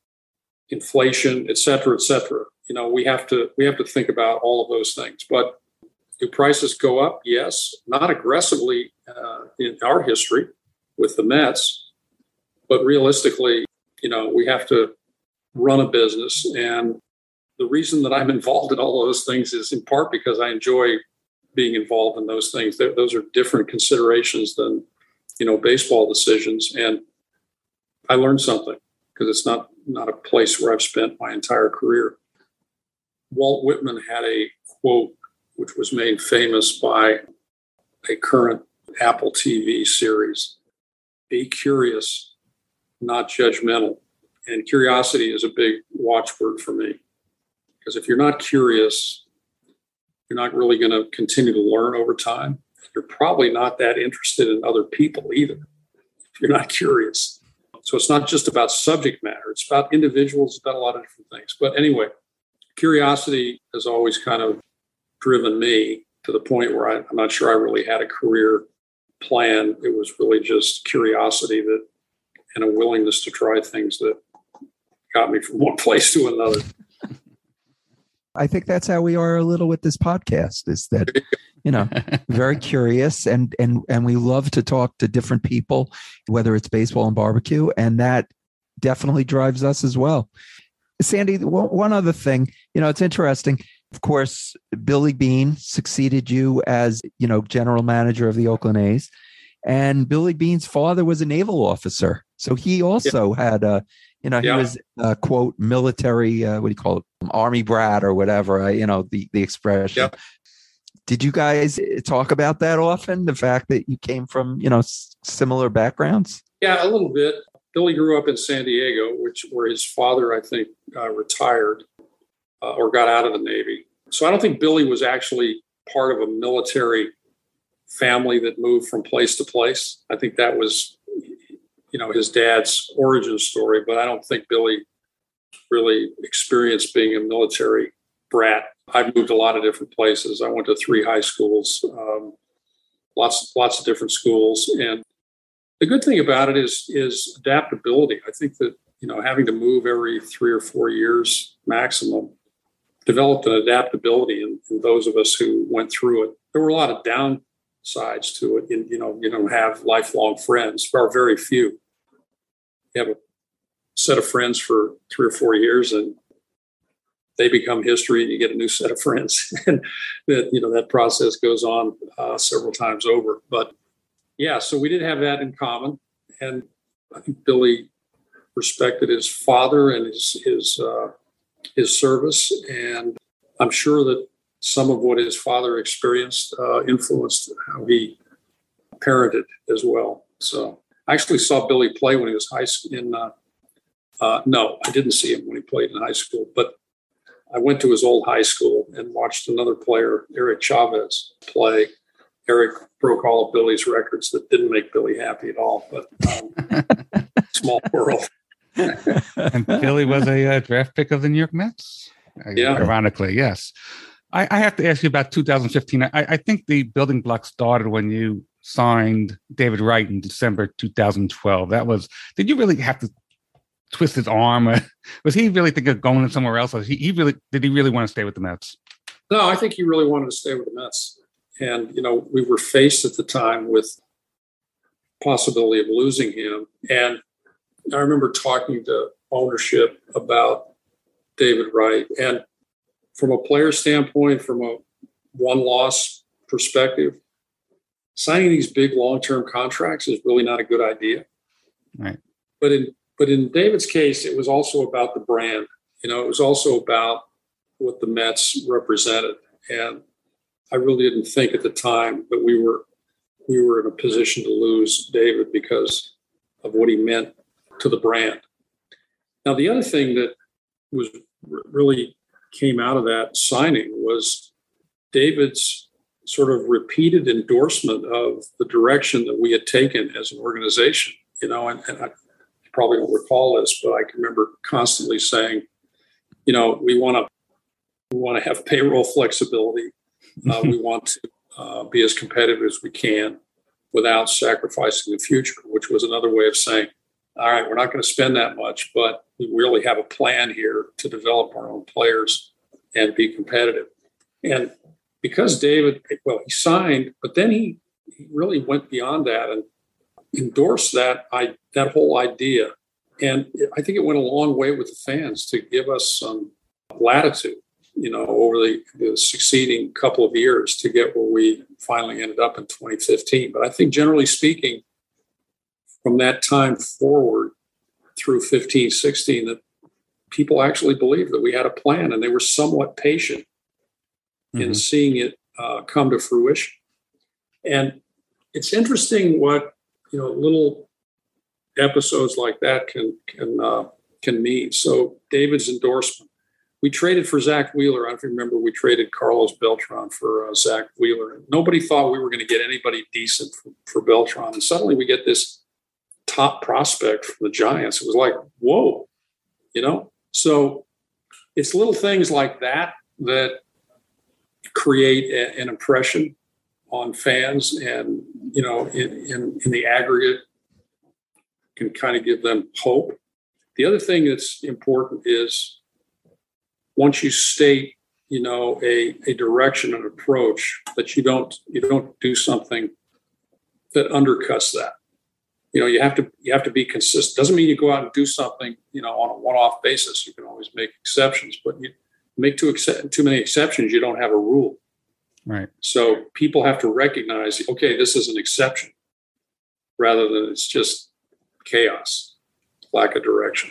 Inflation, et cetera, et cetera. You know, we have to we have to think about all of those things. But do prices go up? Yes, not aggressively uh, in our history with the Mets, but realistically, you know, we have to run a business. And the reason that I'm involved in all of those things is in part because I enjoy being involved in those things. They're, those are different considerations than, you know, baseball decisions. And I learned something because it's not not a place where I've spent my entire career. Walt Whitman had a quote which was made famous by a current Apple T V series: be curious, not judgmental. And curiosity is a big watchword for me, because if you're not curious, you're not really going to continue to learn over time. You're probably not that interested in other people either, if you're not curious. So it's not just about subject matter. It's about individuals, it's about a lot of different things. But anyway, curiosity has always kind of driven me to the point where I, I'm not sure I really had a career plan. It was really just curiosity that, and a willingness to try things that got me from one place to another. I think that's how we are a little with this podcast, is that, you know, very curious, and and and we love to talk to different people, whether it's baseball and barbecue, and that definitely drives us as well. Sandy, one, one other thing, you know, it's interesting. Of course, Billy Beane succeeded you as, you know, general manager of the Oakland A's, and Billy Beane's father was a naval officer, so he also yeah. had a, you know, he yeah. was uh, quote military, uh, what do you call it, Army brat or whatever, uh, you know, the the expression. Yeah. Did you guys talk about that often? The fact that you came from, you know, s- similar backgrounds? Yeah, a little bit. Billy grew up in San Diego, which where his father, I think, uh, retired uh, or got out of the Navy. So I don't think Billy was actually part of a military family that moved from place to place. I think that was, you know, his dad's origin story, but I don't think Billy really experienced being a military brat. I've moved a lot of different places. I went to three high schools, um, lots, lots of different schools. And the good thing about it is, is adaptability. I think that, you know, having to move every three or four years maximum developed an adaptability in, in those of us who went through it. There were a lot of downsides to it. You, you know, you don't have lifelong friends, or very few. You have a set of friends for three or four years and they become history, and you get a new set of friends. And that, you know, that process goes on uh, several times over. But yeah, so we did have that in common. And I think Billy respected his father and his, his, uh, his service. And I'm sure that some of what his father experienced uh, influenced how he parented as well. So I actually saw Billy play when he was high school in, uh, uh, no, I didn't see him when he played in high school, but I went to his old high school and watched another player, Eric Chavez, play. Eric broke all of Billy's records that didn't make Billy happy at all, but um, small world. And Billy was a uh, draft pick of the New York Mets. Yeah. Ironically, yes. I, I have to ask you about two thousand fifteen. I, I think the building block started when you signed David Wright in December two thousand twelve. That was, did you really have to twist his arm? Was he really thinking of going somewhere else? Or he, he really, did he really want to stay with the Mets? No, I think he really wanted to stay with the Mets. And, you know, we were faced at the time with possibility of losing him. And I remember talking to ownership about David Wright. And from a player standpoint, from a one-loss perspective, signing these big long-term contracts is really not a good idea. Right. But in but in David's case, it was also about the brand. You know, it was also about what the Mets represented. And I really didn't think at the time that we were we were in a position to lose David because of what he meant to the brand. Now, the other thing that was really came out of that signing was David's sort of repeated endorsement of the direction that we had taken as an organization. You know, and, and I probably don't recall this, but I can remember constantly saying, you know, we want to we want to have payroll flexibility. Uh, we want to uh, be as competitive as we can without sacrificing the future, which was another way of saying, all right, we're not going to spend that much, but we really have a plan here to develop our own players and be competitive. And because David, well, he signed, but then he, he really went beyond that and endorsed that I, that whole idea. And I think it went a long way with the fans to give us some latitude, you know, over the, the succeeding couple of years to get where we finally ended up in twenty fifteen. But I think generally speaking, from that time forward through fifteen, sixteen, that people actually believed that we had a plan, and they were somewhat patient mm-hmm. in seeing it uh, come to fruition. And it's interesting what, you know, little episodes like that can can uh, can mean. So David's endorsement. We traded for Zach Wheeler. I don't remember we traded Carlos Beltran for uh, Zach Wheeler. And nobody thought we were going to get anybody decent for, for Beltran. And suddenly we get this top prospect from the Giants. It was like, whoa, you know? So it's little things like that that create a, an impression on fans and, you know, in, in, in the aggregate can kind of give them hope. The other thing that's important is once you state, you know, a, a direction and approach, that you don't you don't do something that undercuts that. You know, you have to you have to be consistent. Doesn't mean you go out and do something, you know, on a one-off basis. You can always make exceptions, but you make too accept, too many exceptions, you don't have a rule. Right. So people have to recognize, okay, this is an exception, rather than it's just chaos, lack of direction.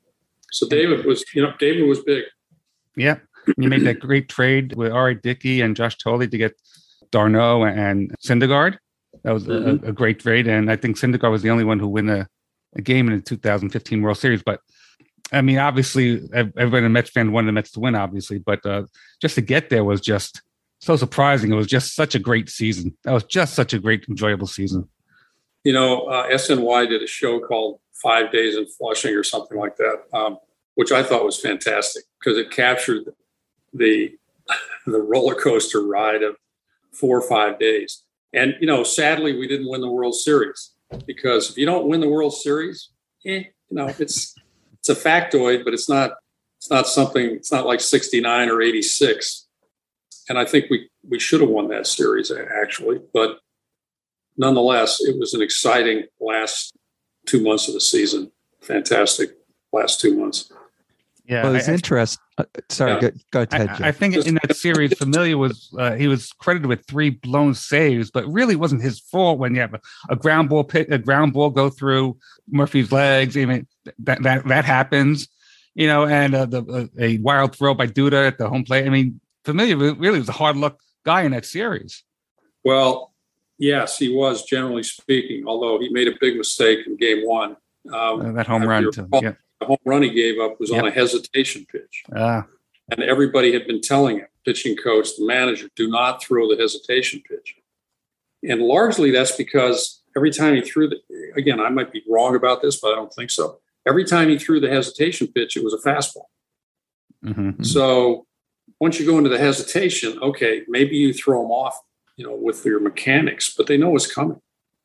So David was, you know, David was big. Yeah. You made that great trade with R A. Dickey and Josh Tolley to get d'Arnaud and Syndergaard. That was mm-hmm. a, a great trade. And I think Syndergaard was the only one who won a, a game in the two thousand fifteen World Series. But, I mean, obviously, everybody, a Mets fan, wanted the Mets to win, obviously. But uh, just to get there was just so surprising. It was just such a great season. That was just such a great, enjoyable season. You know, uh, S N Y did a show called Five Days in Flushing or something like that, um, which I thought was fantastic because it captured the the roller coaster ride of four or five days. And, you know, sadly, we didn't win the World Series because if you don't win the World Series, eh, you know, it's it's a factoid, but it's not it's not something, it's not like sixty-nine or eighty-six. And I think we, we should have won that series, actually. But nonetheless, it was an exciting last two months of the season. Fantastic last two months. Yeah, well, it's I, interesting. Uh, sorry, yeah. go, go ahead. I, I think in that series, Familia was uh, he was credited with three blown saves, but really wasn't his fault when you have a, a ground ball pit, a ground ball go through Murphy's legs. I mean, that that that happens, you know. And uh, the uh, a wild throw by Duda at the home plate. I mean, Familia really was a hard luck guy in that series. Well, yes, he was, generally speaking. Although he made a big mistake in Game One. Um, uh, that home run, too. Yeah. The home run he gave up was yep. on a hesitation pitch. Ah. And everybody had been telling him, pitching coach, the manager, do not throw the hesitation pitch. And largely that's because every time he threw the, again, I might be wrong about this, but I don't think so. Every time he threw the hesitation pitch, it was a fastball. Mm-hmm. So once you go into the hesitation, okay, maybe you throw them off, you know, with your mechanics, but they know it's coming.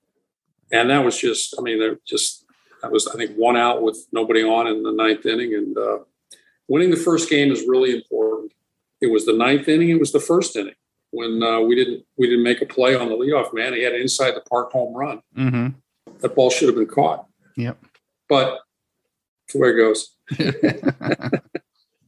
And that was just, I mean, they're just, that was, I think, one out with nobody on in the ninth inning. And uh, winning the first game is really important. It was the ninth inning. It was the first inning when uh, we didn't we didn't make a play on the leadoff man. He had an inside the park home run. Mm-hmm. That ball should have been caught. Yep. But that's the way it goes.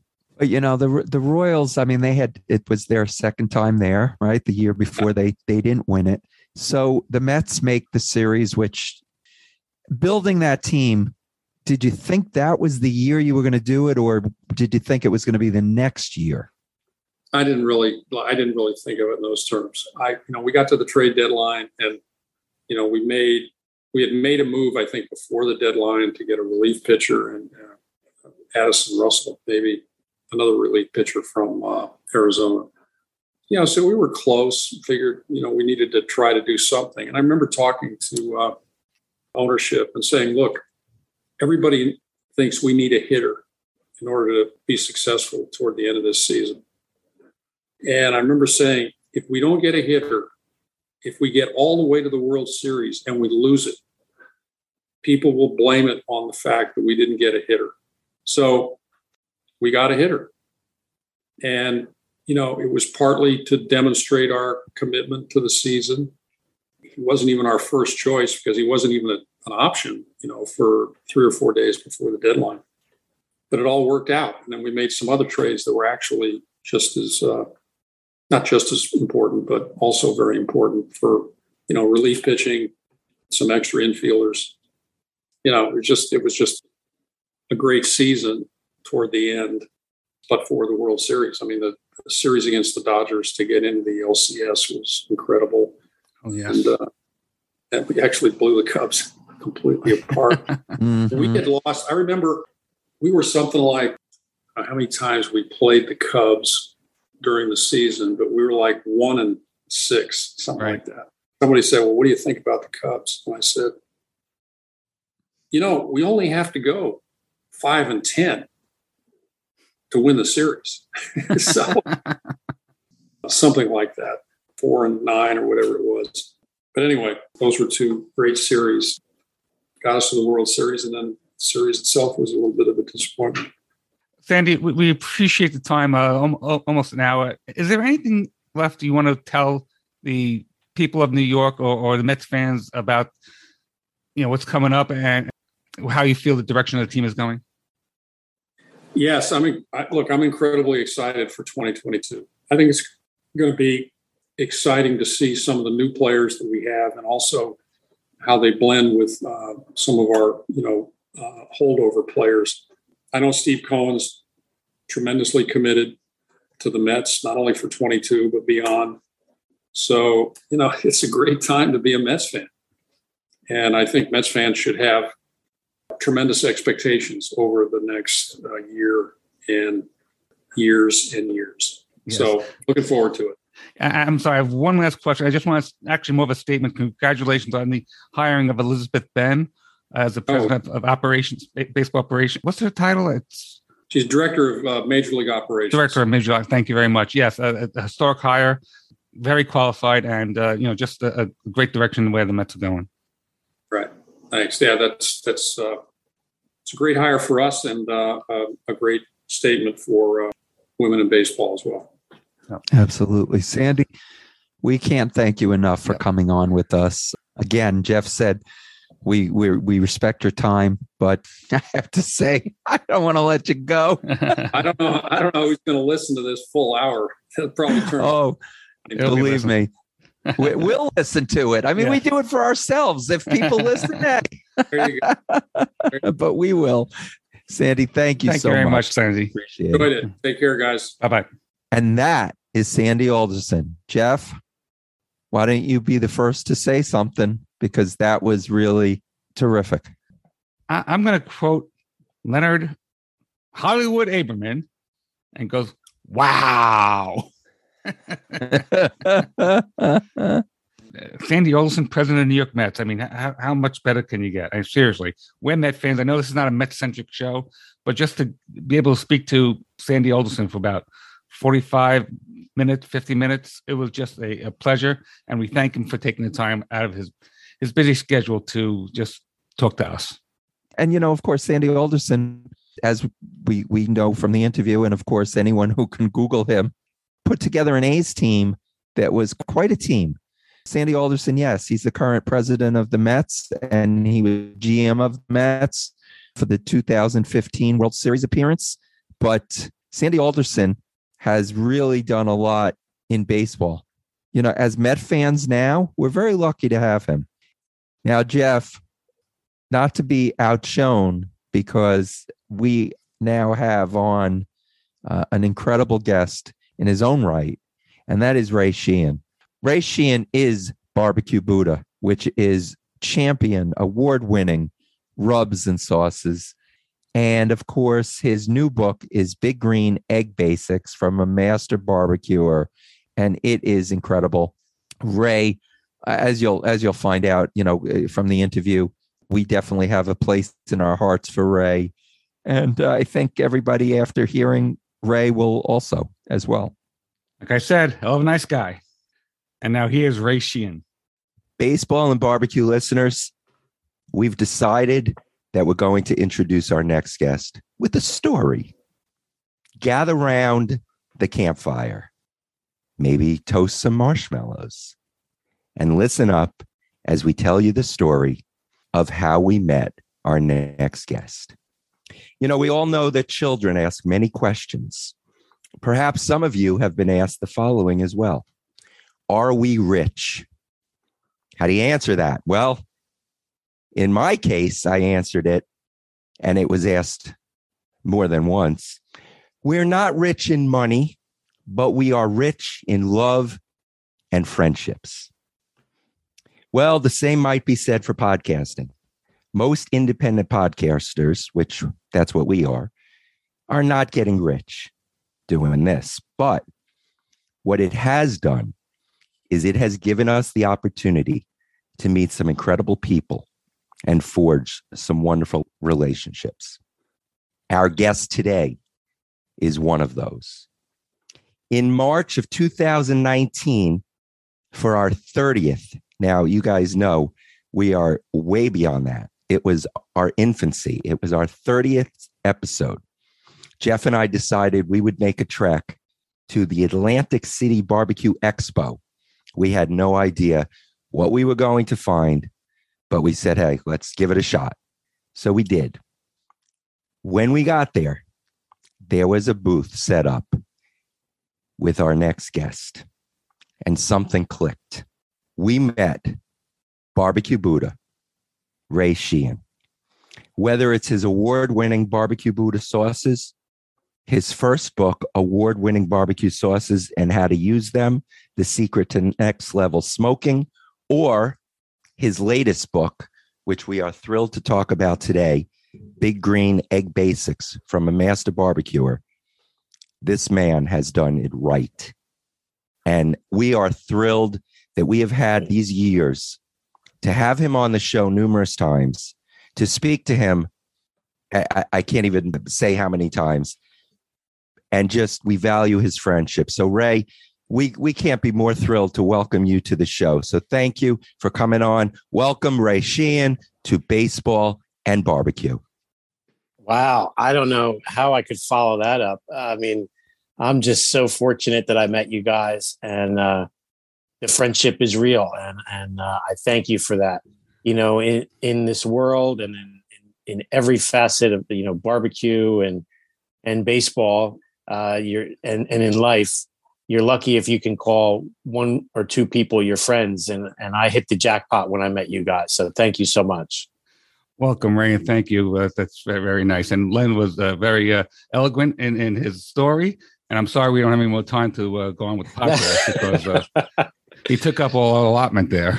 But you know, the the Royals, I mean, they had, it was their second time there, right? The year before they they didn't win it. So the Mets make the series, which building that team, did you think that was the year you were going to do it, or did you think it was going to be the next year? I didn't really, I didn't really think of it in those terms. I, you know, we got to the trade deadline, and you know, we made, we had made a move, I think, before the deadline to get a relief pitcher, and uh, Addison Russell, maybe another relief pitcher from uh, Arizona. You know, so we were close. Figured, you know, we needed to try to do something. And I remember talking to uh, ownership and saying, "Look, everybody thinks we need a hitter in order to be successful toward the end of this season." And I remember saying, if we don't get a hitter, if we get all the way to the World Series and we lose it, people will blame it on the fact that we didn't get a hitter. So we got a hitter. And, you know, it was partly to demonstrate our commitment to the season. He wasn't even our first choice because he wasn't even a, an option, you know, for three or four days before the deadline. But it all worked out. And then we made some other trades that were actually just as, uh, not just as important, but also very important for, you know, relief pitching, some extra infielders. You know, it was just, it was just a great season toward the end, but for the World Series. I mean, the, the series against the Dodgers to get into the L C S was incredible. Oh, yes. And, uh, and we actually blew the Cubs completely apart. Mm-hmm. We had lost. I remember we were something like, uh, how many times we played the Cubs during the season, but we were like one and six, something Right. like that. Somebody said, well, what do you think about the Cubs? And I said, you know, we only have to go five and ten to win the series. So something like that, four and nine or whatever it was. But anyway, those were two great series. Got us to the World Series, and then the series itself was a little bit of a disappointment. Sandy, we, we appreciate the time, uh, almost an hour. Is there anything left you want to tell the people of New York or, or the Mets fans about, you know, what's coming up and how you feel the direction of the team is going? Yes, I mean, I, look, I'm incredibly excited for twenty twenty-two. I think it's going to be exciting to see some of the new players that we have, and also how they blend with uh, some of our, you know, uh, holdover players. I know Steve Cohen's tremendously committed to the Mets, not only for twenty-two, but beyond. So, you know, it's a great time to be a Mets fan. And I think Mets fans should have tremendous expectations over the next uh, year and years and years. Yes. So looking forward to it. I- I'm sorry, I have one last question. I just want to actually more of a statement. Congratulations on the hiring of Elizabeth Ben as the president oh. of operations, baseball operations. What's her title? It's She's director of uh, Major League Operations. Director of Major League. Thank you very much. Yes, a, a historic hire, very qualified, and uh, you know, just a, a great direction where the Mets are going. Right. Thanks. Yeah, that's that's uh, it's a great hire for us, and uh, uh, a great statement for uh, women in baseball as well. Absolutely, Sandy. We can't thank you enough for coming on with us. Again, Jeff said, We we we respect your time, but I have to say, I don't want to let you go. I don't know. I don't know who's going to listen to this full hour. It'll probably turn. Oh, believe me, we, we'll listen to it. I mean, yeah. we do it for ourselves. If people listen, there you go. But we will. Sandy, thank you thank so you very much. much, Sandy. Appreciate Enjoyed it. it. Take care, guys. Bye bye. And that is Sandy Alderson. Jeff, why don't you be the first to say something? Because that was really terrific. I, I'm going to quote Leonard Hollywood Aberman and goes, wow. Sandy Alderson, president of New York Mets. I mean, how, how much better can you get? I mean, seriously, we're Met fans. I know this is not a Met-centric show, but just to be able to speak to Sandy Alderson for about forty-five minutes, fifty minutes, it was just a, a pleasure. And we thank him for taking the time out of his, his busy schedule to just talk to us. And, you know, of course, Sandy Alderson, as we, we know from the interview, and of course, anyone who can Google him, put together an A's team that was quite a team. Sandy Alderson, yes, he's the current president of the Mets, and he was G M of the Mets for the two thousand fifteen World Series appearance. But Sandy Alderson has really done a lot in baseball. You know, as Met fans now, we're very lucky to have him. Now, Jeff, not to be outshone, because we now have on uh, an incredible guest in his own right, and that is Ray Sheehan. Ray Sheehan is Barbecue Buddha, which is champion, award-winning rubs and sauces. And of course, his new book is Big Green Egg Basics from a Master Barbecuer, and it is incredible. Ray, as you'll as you'll find out, you know, from the interview, we definitely have a place in our hearts for Ray, and uh, I think everybody after hearing Ray will also as well. Like I said, hell of a nice guy. And now here's Ray Sheehan. Baseball and barbecue listeners, we've decided that we're going to introduce our next guest with a story. Gather round the campfire, maybe toast some marshmallows, and listen up as we tell you the story of how we met our next guest. You know, we all know that children ask many questions. Perhaps some of you have been asked the following as well. Are we rich? How do you answer that? Well, in my case, I answered it, and it was asked more than once. We're not rich in money, but we are rich in love and friendships. Well, the same might be said for podcasting. Most independent podcasters, which that's what we are, are not getting rich doing this. But what it has done is it has given us the opportunity to meet some incredible people and forge some wonderful relationships. Our guest today is one of those. In March of two thousand nineteen, for our thirtieth, now you guys know we are way beyond that. It was our infancy. It was our thirtieth episode. Jeff and I decided we would make a trek to the Atlantic City Barbecue Expo. We had no idea what we were going to find, but we said, hey, let's give it a shot. So we did. When we got there, there was a booth set up with our next guest, and something clicked. We met Barbecue Buddha, Ray Sheehan. Whether it's his award-winning Barbecue Buddha sauces, his first book, Award-Winning Barbecue Sauces and How to Use Them, The Secret to Next Level Smoking, or his latest book, which we are thrilled to talk about today, Big Green Egg Basics from a Master Barbecuer. This man has done it right. And we are thrilled that we have had these years to have him on the show numerous times, to speak to him. I, I can't even say how many times. And just, we value his friendship. So Ray, we, we can't be more thrilled to welcome you to the show. So thank you for coming on. Welcome, Ray Sheehan, to Baseball and Barbecue. Wow. I don't know how I could follow that up. I mean, I'm just so fortunate that I met you guys, and uh, the friendship is real. And, and uh, I thank you for that. You know, in, in this world and in, in, in every facet of, you know, barbecue and, and baseball, uh, you're, and, and in life, you're lucky if you can call one or two people your friends. And, and I hit the jackpot when I met you guys. So thank you so much. Welcome, Ray, and thank you. Uh, that's very, very nice. And Len was uh, very uh, eloquent in, in his story. And I'm sorry we don't have any more time to uh, go on with the podcast because uh, he took up all allotment there.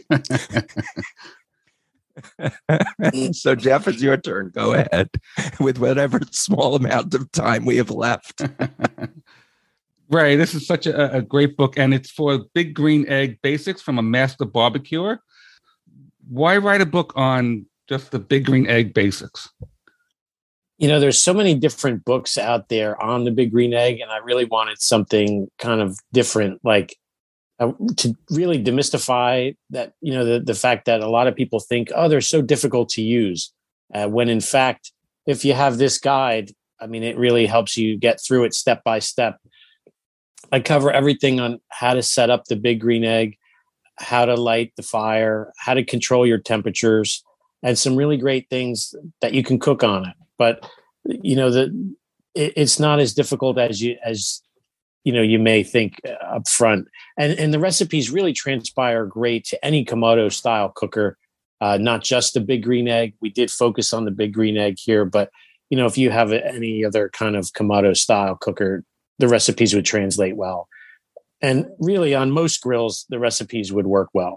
But So, Jeff, it's your turn. Go ahead with whatever small amount of time we have left. Ray, this is such a, a great book, and it's for Big Green Egg Basics from a Master Barbecuer. Why write a book on just the Big Green Egg Basics? You know, there's so many different books out there on the Big Green Egg, and I really wanted something kind of different, like uh, to really demystify that, you know, the, the fact that a lot of people think, oh, they're so difficult to use. Uh, when in fact, if you have this guide, I mean, it really helps you get through it step by step. I cover everything on how to set up the Big Green Egg, how to light the fire, how to control your temperatures, and some really great things that you can cook on it. But, you know, the it, it's not as difficult as you as you know you may think up front. And and the recipes really transpire great to any Kamado style cooker, uh, not just the Big Green Egg. We did focus on the Big Green Egg here, but you know if you have any other kind of Kamado style cooker, the recipes would translate well. And really, on most grills, the recipes would work well.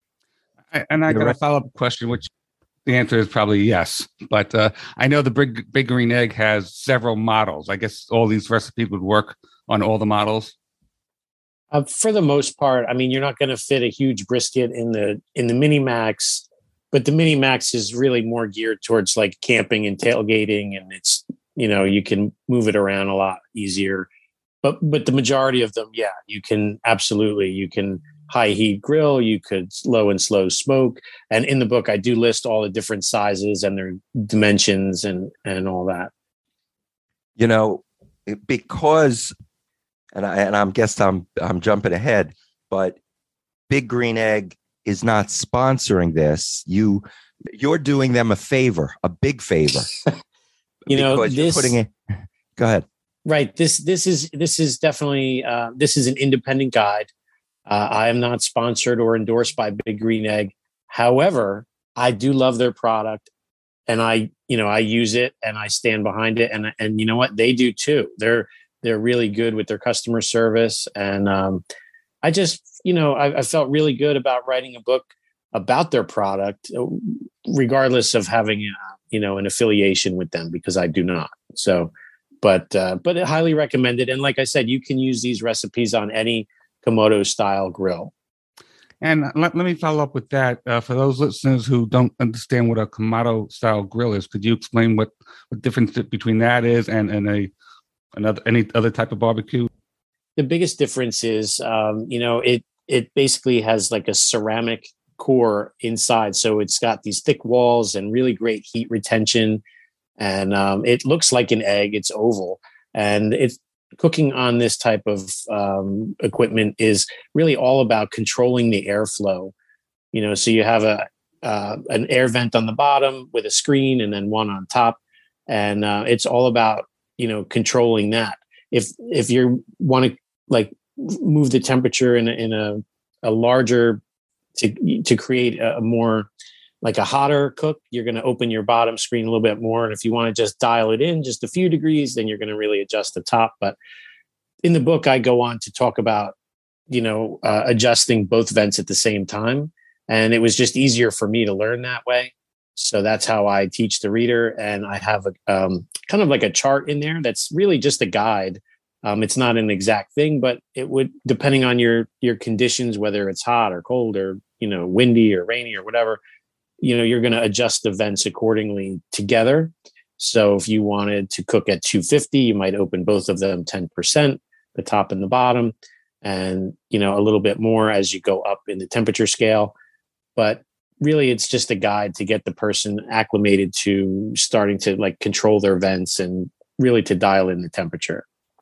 And I got a follow-up question, which the answer is probably yes. But uh, I know the Big, Big Green Egg has several models. I guess all these recipes would work on all the models. Uh, for the most part, I mean, you're not going to fit a huge brisket in the in the Mini Max, but the Mini Max is really more geared towards like camping and tailgating, and it's you know you can move it around a lot easier. But but the majority of them, yeah, you can absolutely you can high heat grill, you could low and slow smoke, and in the book I do list all the different sizes and their dimensions and and all that. You know, because. And I and I'm guess I'm I'm jumping ahead, but Big Green Egg is not sponsoring this. You you're doing them a favor, a big favor. you know, this, you're putting it. Go ahead. Right. This this is this is definitely uh, this is an independent guide. Uh, I am not sponsored or endorsed by Big Green Egg. However, I do love their product, and I you know I use it and I stand behind it, and and you know what they do too. They're They're really good with their customer service. And um, I just, you know, I, I felt really good about writing a book about their product, regardless of having, uh, you know, an affiliation with them, because I do not. So, but, uh, but I highly recommend it. And like I said, you can use these recipes on any Kamado style grill. And let, let me follow up with that. Uh, for those listeners who don't understand what a Kamado style grill is, could you explain what the difference between that is and, and a, Another any other type of barbecue? The biggest difference is, um, you know, it it basically has like a ceramic core inside, so it's got these thick walls and really great heat retention, and um, it looks like an egg. It's oval, and it's cooking on this type of um, equipment is really all about controlling the airflow. You know, so you have a uh, an air vent on the bottom with a screen, and then one on top, and uh, it's all about you know, controlling that. If if you want to like move the temperature in a, in a a larger to to create a, a more like a hotter cook, you're going to open your bottom screen a little bit more. And if you want to just dial it in just a few degrees, then you're going to really adjust the top. But in the book, I go on to talk about you know uh, adjusting both vents at the same time, and it was just easier for me to learn that way. So that's how I teach the reader. And I have a um, kind of like a chart in there that's really just a guide. Um, it's not an exact thing, but it would, depending on your your conditions, whether it's hot or cold or, you know, windy or rainy or whatever, you know, you're going to adjust the vents accordingly together. So if you wanted to cook at two fifty, you might open both of them ten percent, the top and the bottom, and, you know, a little bit more as you go up in the temperature scale. But really, it's just a guide to get the person acclimated to starting to like control their vents and really to dial in the temperature.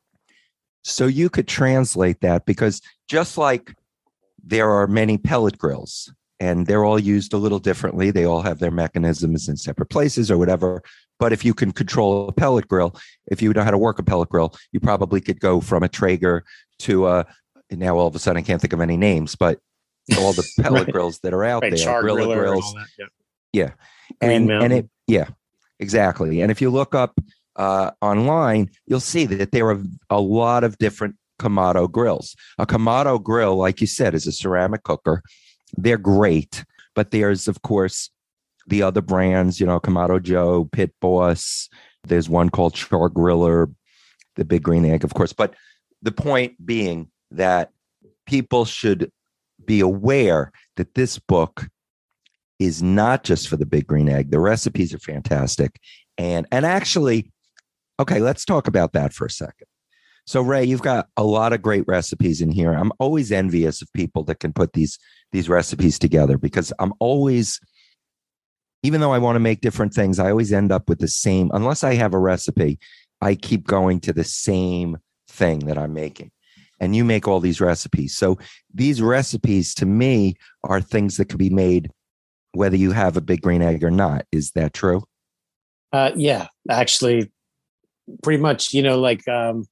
So you could translate that, because just like there are many pellet grills and they're all used a little differently, they all have their mechanisms in separate places or whatever. But if you can control a pellet grill, if you know how to work a pellet grill, you probably could go from a Traeger to a, now all of a sudden I can't think of any names, but all the pellet right. grills that are out right. there, Char Grilla grills. and that, yeah. yeah. And, and it, yeah, exactly. And if you look up uh, online, you'll see that there are a lot of different Kamado grills. A Kamado grill, like you said, is a ceramic cooker. They're great, but there's, of course, the other brands, you know, Kamado Joe, Pit Boss. There's one called Char Griller, the Big Green Egg, of course. But the point being that people should be aware that this book is not just for the Big Green Egg. The recipes are fantastic. And, and actually, okay, let's talk about that for a second. So, Ray, you've got a lot of great recipes in here. I'm always envious of people that can put these, these recipes together, because I'm always, even though I want to make different things, I always end up with the same, unless I have a recipe, I keep going to the same thing that I'm making. And you make all these recipes. So these recipes to me are things that could be made whether you have a Big Green Egg or not. Is that true? Uh, yeah, actually, pretty much, you know, like, um,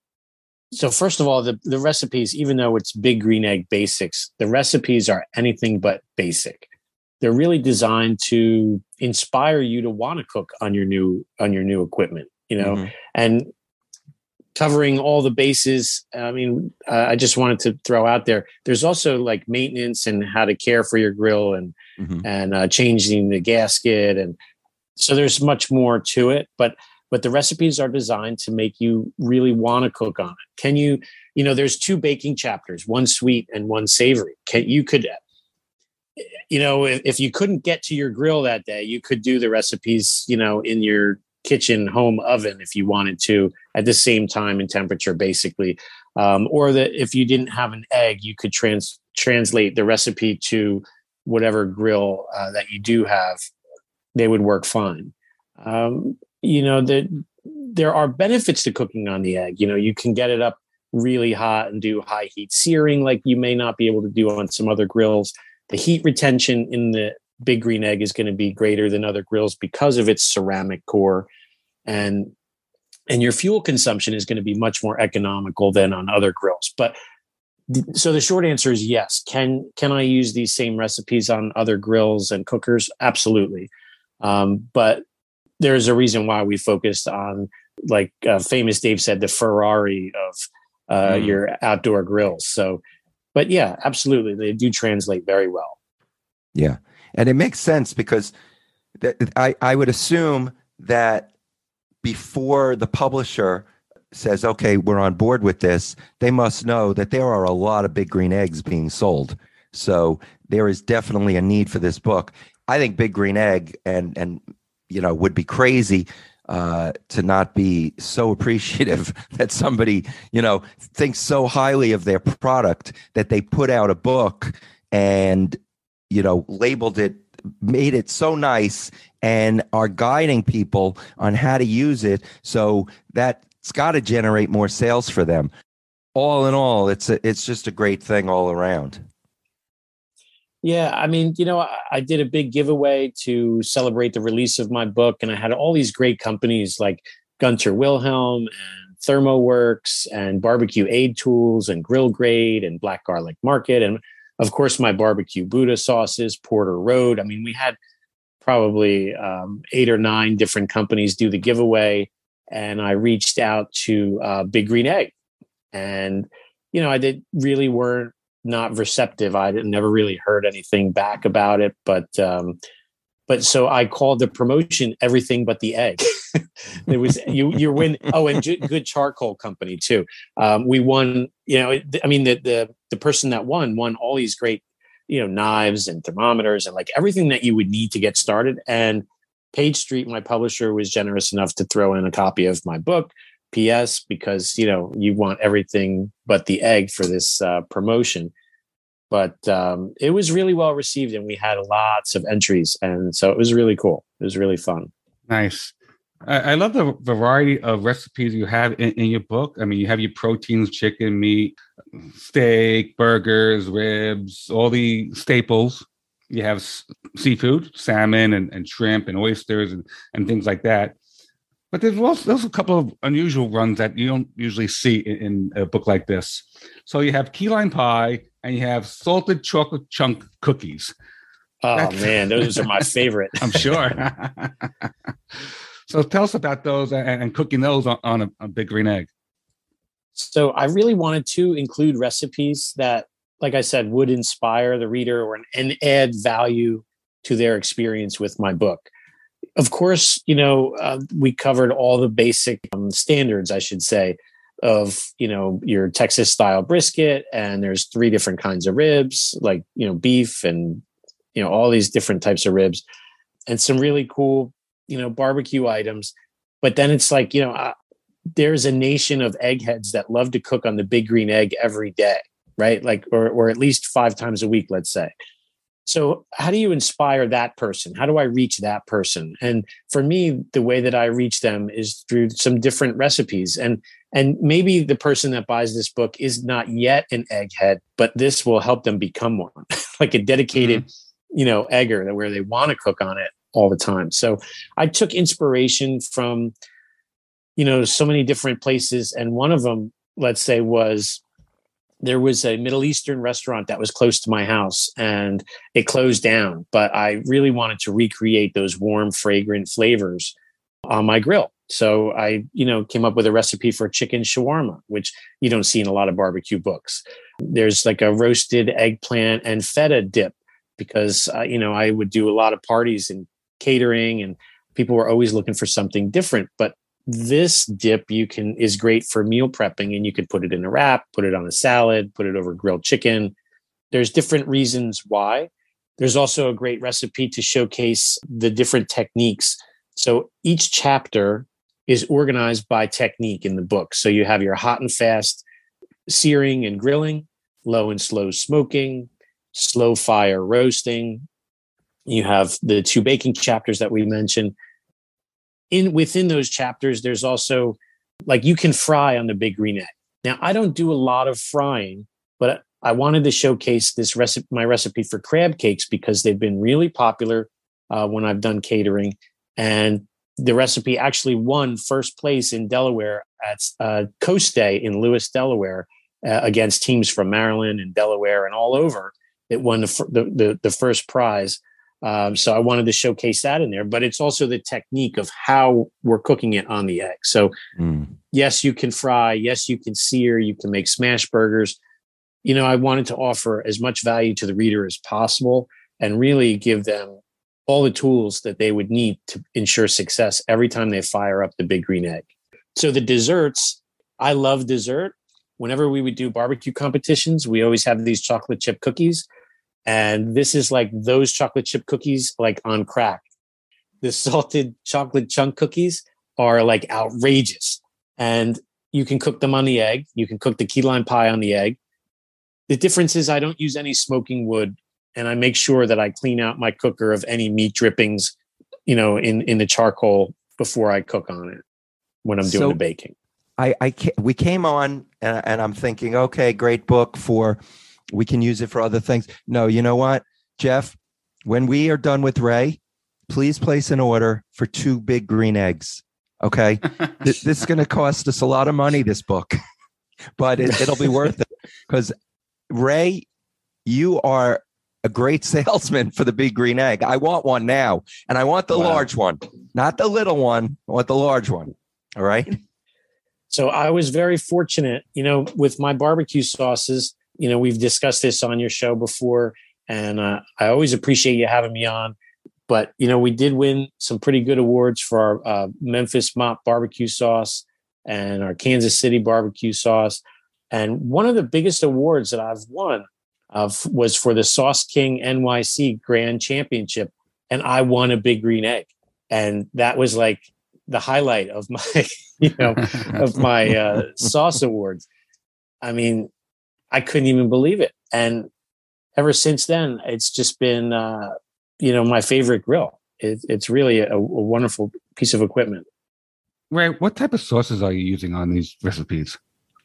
so first of all, the, the recipes, even though it's Big Green Egg basics, the recipes are anything but basic. They're really designed to inspire you to want to cook on your new, on your new equipment, you know, mm-hmm. and covering all the bases. I mean, uh, I just wanted to throw out there, there's also like maintenance and how to care for your grill and, mm-hmm. and uh, changing the gasket. And so there's much more to it, but But the recipes are designed to make you really want to cook on it. Can you, you know, there's two baking chapters, one sweet and one savory. Can, you could, you know, if, if you couldn't get to your grill that day, you could do the recipes, you know, in your kitchen home oven if you wanted to at the same time and temperature, basically. Um, or that if you didn't have an egg, you could trans translate the recipe to whatever grill uh, that you do have. They would work fine. Um, you know, that there are benefits to cooking on the egg. You know, you can get it up really hot and do high heat searing like you may not be able to do on some other grills. The heat retention in the Big Green Egg is going to be greater than other grills because of its ceramic core. And and your fuel consumption is going to be much more economical than on other grills. But th- so the short answer is yes. Can can I use these same recipes on other grills and cookers? Absolutely. Um, but there's a reason why we focused on, like uh, famous Dave said, the Ferrari of uh, mm. your outdoor grills. So, but yeah, absolutely. They do translate very well. Yeah. And it makes sense because th- I, I would assume that before the publisher says, okay, we're on board with this, they must know that there are a lot of Big Green Eggs being sold. So there is definitely a need for this book. I think Big Green Egg and, and, you know, would be crazy uh, to not be so appreciative that somebody, you know, thinks so highly of their product that they put out a book and, you know, labeled it, made it so nice and are guiding people on how to use it. So that's got to generate more sales for them. All in all, it's a, it's just a great thing all around. Yeah, I mean, you know, I, I did a big giveaway to celebrate the release of my book, and I had all these great companies like Gunter Wilhelm and ThermoWorks and Barbecue Aid Tools and Grill Grade and Black Garlic Market. And of course, my barbecue Buddha sauces, Porter Road. I mean, we had probably um, eight or nine different companies do the giveaway. And I reached out to uh, Big Green Egg. And, you know, I did really weren't not receptive. I never really heard anything back about it. But um, but so I called the promotion Everything But the Egg. It was you you win. Oh, and Good Charcoal Company too. Um, we won. You know, I mean the the the person that won won all these great, you know, knives and thermometers and like everything that you would need to get started. And Page Street, my publisher, was generous enough to throw in a copy of my book. P S because, you know, you want everything but the egg for this uh, promotion. But um, it was really well received and we had lots of entries. And so it was really cool. It was really fun. Nice. I, I love the variety of recipes you have in, in your book. I mean, you have your proteins, chicken, meat, steak, burgers, ribs, all the staples. You have s- seafood, salmon and, and shrimp and oysters and, and things like that. But there's also, there's a couple of unusual runs that you don't usually see in, in a book like this. So you have key lime pie and you have salted chocolate chunk cookies. Oh, That's, man, those are my favorite. I'm sure. So tell us about those and, and cooking those on, on a, a Big Green Egg. So I really wanted to include recipes that, like I said, would inspire the reader or and add value to their experience with my book. Of course, you know, uh, we covered all the basic um, standards, I should say, of, you know, your Texas style brisket. And there's three different kinds of ribs, like, you know, beef and, you know, all these different types of ribs and some really cool, you know, barbecue items. But then it's like, you know, uh, there's a nation of eggheads that love to cook on the Big Green Egg every day, right? Like, or, or at least five times a week, let's say. So how do you inspire that person? How do I reach that person? And for me, the way that I reach them is through some different recipes. And and maybe the person that buys this book is not yet an egghead, but this will help them become one, like a dedicated, mm-hmm. you know, egger that where they want to cook on it all the time. So I took inspiration from, you know, so many different places. And one of them, let's say, was there was a Middle Eastern restaurant that was close to my house and it closed down. But I really wanted to recreate those warm, fragrant flavors on my grill. So I, you know, came up with a recipe for chicken shawarma, which you don't see in a lot of barbecue books. There's like a roasted eggplant and feta dip because, uh, you know, I would do a lot of parties and catering and people were always looking for something different. But this dip you can is great for meal prepping, and you could put it in a wrap, put it on a salad, put it over grilled chicken. There's different reasons why. There's also a great recipe to showcase the different techniques. So each chapter is organized by technique in the book. So you have your hot and fast searing and grilling, low and slow smoking, slow fire roasting. You have the two baking chapters that we mentioned. In within those chapters, there's also like you can fry on the big green egg. Now, I don't do a lot of frying, but I wanted to showcase this recipe, my recipe for crab cakes, because they've been really popular uh, when I've done catering. And the recipe actually won first place in Delaware at uh, Coast Day in Lewis, Delaware, uh, against teams from Maryland and Delaware and all over. It won the the, the, the first prize. Um, so I wanted to showcase that in there, but it's also the technique of how we're cooking it on the egg. So mm. yes, you can fry. Yes, you can sear. You can make smash burgers. You know, I wanted to offer as much value to the reader as possible and really give them all the tools that they would need to ensure success every time they fire up the big green egg. So the desserts, I love dessert. Whenever we would do barbecue competitions, we always have these chocolate chip cookies. And this is like those chocolate chip cookies, like on crack. The salted chocolate chunk cookies are like outrageous. And you can cook them on the egg. You can cook the key lime pie on the egg. The difference is I don't use any smoking wood, and I make sure that I clean out my cooker of any meat drippings, you know, in, in the charcoal before I cook on it when I'm doing so the baking. I, I we came on and, and I'm thinking, okay, great book for, we can use it for other things. No, you know what, Jeff, when we are done with Ray, please place an order for two big green eggs. Okay. this, this is going to cost us a lot of money, this book, but it, it'll be worth it because Ray, you are a great salesman for the big green egg. I want one now, and I want the wow. large one, not the little one. I want the large one. All right. So I was very fortunate, you know, with my barbecue sauces. You know, we've discussed this on your show before, and uh, I always appreciate you having me on. But, you know, we did win some pretty good awards for our uh, Memphis Mop barbecue sauce and our Kansas City barbecue sauce. And one of the biggest awards that I've won uh, was for the Sauce King N Y C Grand Championship. And I won a big green egg. And that was like the highlight of my, you know, of my uh, sauce awards. I mean, I couldn't even believe it. And ever since then, it's just been, uh, you know, my favorite grill. It, it's really a, a wonderful piece of equipment. Ray, what type of sauces are you using on these recipes?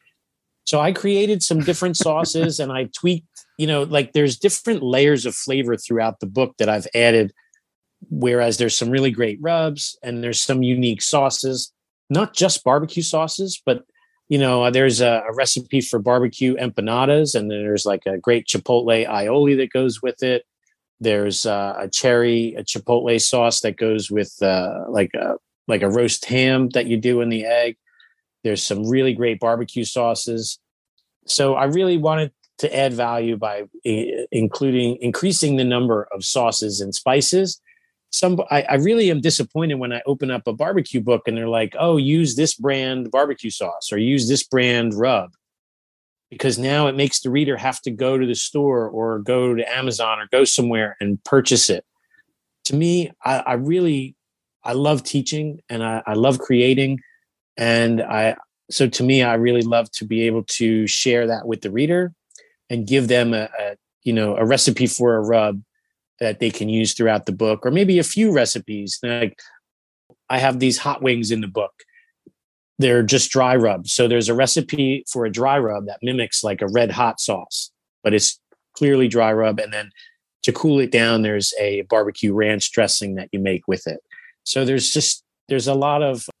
So I created some different sauces and I tweaked, you know, like there's different layers of flavor throughout the book that I've added, whereas there's some really great rubs and there's some unique sauces, not just barbecue sauces, but, you know, there's a, a recipe for barbecue empanadas, and then there's like a great chipotle aioli that goes with it. There's uh, a cherry, a chipotle sauce that goes with uh, like a like a roast ham that you do in the egg. There's some really great barbecue sauces. So I really wanted to add value by I- including increasing the number of sauces and spices. Some I, I really am disappointed when I open up a barbecue book and they're like, "Oh, use this brand barbecue sauce or use this brand rub," because now it makes the reader have to go to the store or go to Amazon or go somewhere and purchase it. To me, I, I really I love teaching and I, I love creating. And I, so to me, I really love to be able to share that with the reader and give them a, a, you know, a recipe for a rub that they can use throughout the book, or maybe a few recipes. Like I have these hot wings in the book. They're just dry rubs. So there's a recipe for a dry rub that mimics like a red hot sauce, but it's clearly dry rub. And then to cool it down, there's a barbecue ranch dressing that you make with it. So there's just, there's a lot of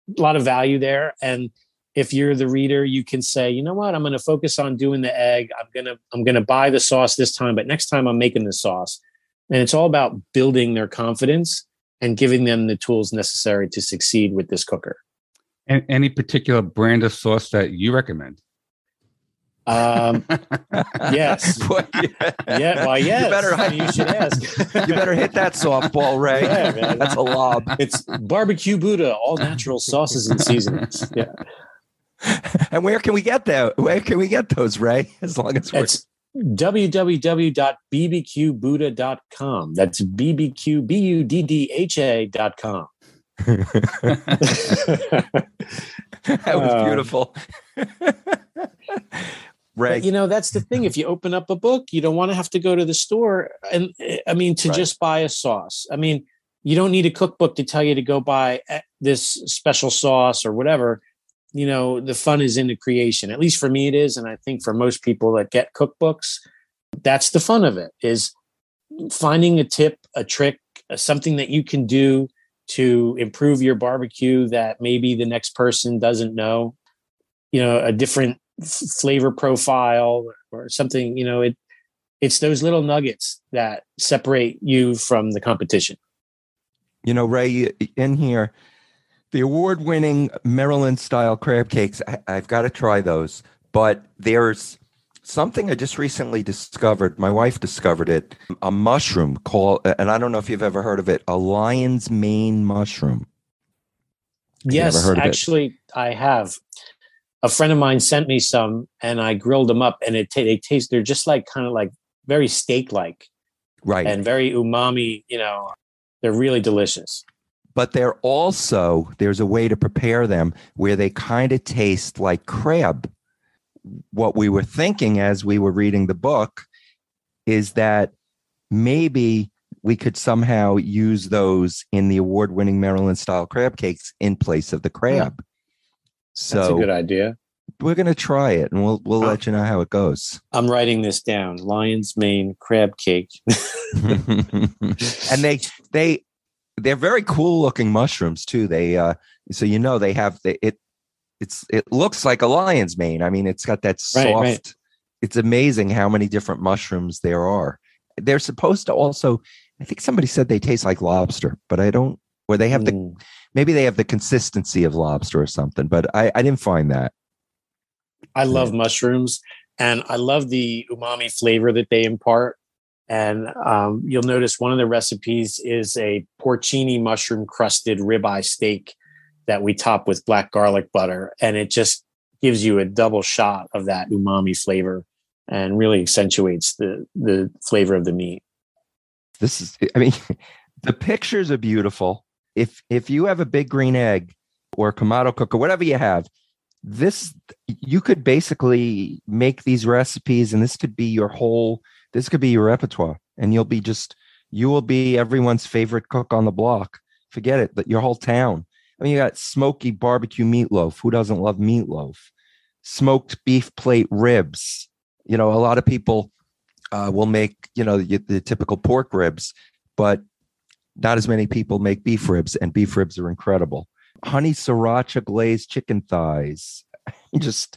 a lot of value there. And if you're the reader, you can say, you know what, I'm going to focus on doing the egg. I'm going to, I'm going to buy the sauce this time, but next time I'm making the sauce. And it's all about building their confidence and giving them the tools necessary to succeed with this cooker. And any particular brand of sauce that you recommend? Um, yes. Boy, yeah. Yeah. Well, yes. You better, you should ask. You better hit that softball, Ray. Yeah, man. That's a lob. It's Barbecue Buddha, all natural sauces and seasonings. Yeah. And where can we get that? Where can we get those, Ray? As long as we're It's w w w dot b b q buddha dot com. That's B B Q B U D D H A dot com. That was beautiful. Ray. But, you know, that's the thing. If you open up a book, you don't want to have to go to the store. And I mean, to Right. just buy a sauce. I mean, you don't need a cookbook to tell you to go buy this special sauce or whatever. You know, the fun is in the creation. At least for me, it is. And I think for most people that get cookbooks, that's the fun of it, is finding a tip, a trick, something that you can do to improve your barbecue that maybe the next person doesn't know. You know, a different f- flavor profile or something. You know, it it's those little nuggets that separate you from the competition. You know, Ray, in here, the award-winning Maryland-style crab cakes, I, I've got to try those. But there's something I just recently discovered. My wife discovered it, a mushroom called, and I don't know if you've ever heard of it, a lion's mane mushroom. Have you Yes, ever heard of it? actually, I have. A friend of mine sent me some, and I grilled them up, and it ta- they taste. They're just like kind of like very steak-like Right. and very umami. You know, they're really delicious. But they're also, there's a way to prepare them where they kind of taste like crab. What we were thinking as we were reading the book is that maybe we could somehow use those in the award-winning Maryland-style crab cakes in place of the crab. So That's a good idea. we're going to try it, and we'll we'll Oh. let you know how it goes. I'm writing this down. Lion's mane crab cake. And they they they're very cool looking mushrooms too. They uh so you know they have the it it's it looks like a lion's mane. I mean, it's got that soft. Right, right. It's amazing how many different mushrooms there are. They're supposed to also, I think somebody said they taste like lobster, but I don't, or they have the Mm. maybe they have the consistency of lobster or something, but I, I didn't find that. I love mushrooms, and I love the umami flavor that they impart. And um, you'll notice one of the recipes is a porcini mushroom crusted ribeye steak that we top with black garlic butter. And it just gives you a double shot of that umami flavor and really accentuates the, the flavor of the meat. This is, I mean, the pictures are beautiful. If if you have a big green egg or a Kamado cooker, whatever you have, this, you could basically make these recipes, and this could be your whole, this could be your repertoire, and you'll be just, you will be everyone's favorite cook on the block. Forget it, but your whole town. I mean, you got smoky barbecue meatloaf. Who doesn't love meatloaf? Smoked beef plate ribs. You know, a lot of people uh, will make, you know, the, the typical pork ribs, but not as many people make beef ribs, and beef ribs are incredible. Honey sriracha glazed chicken thighs. Just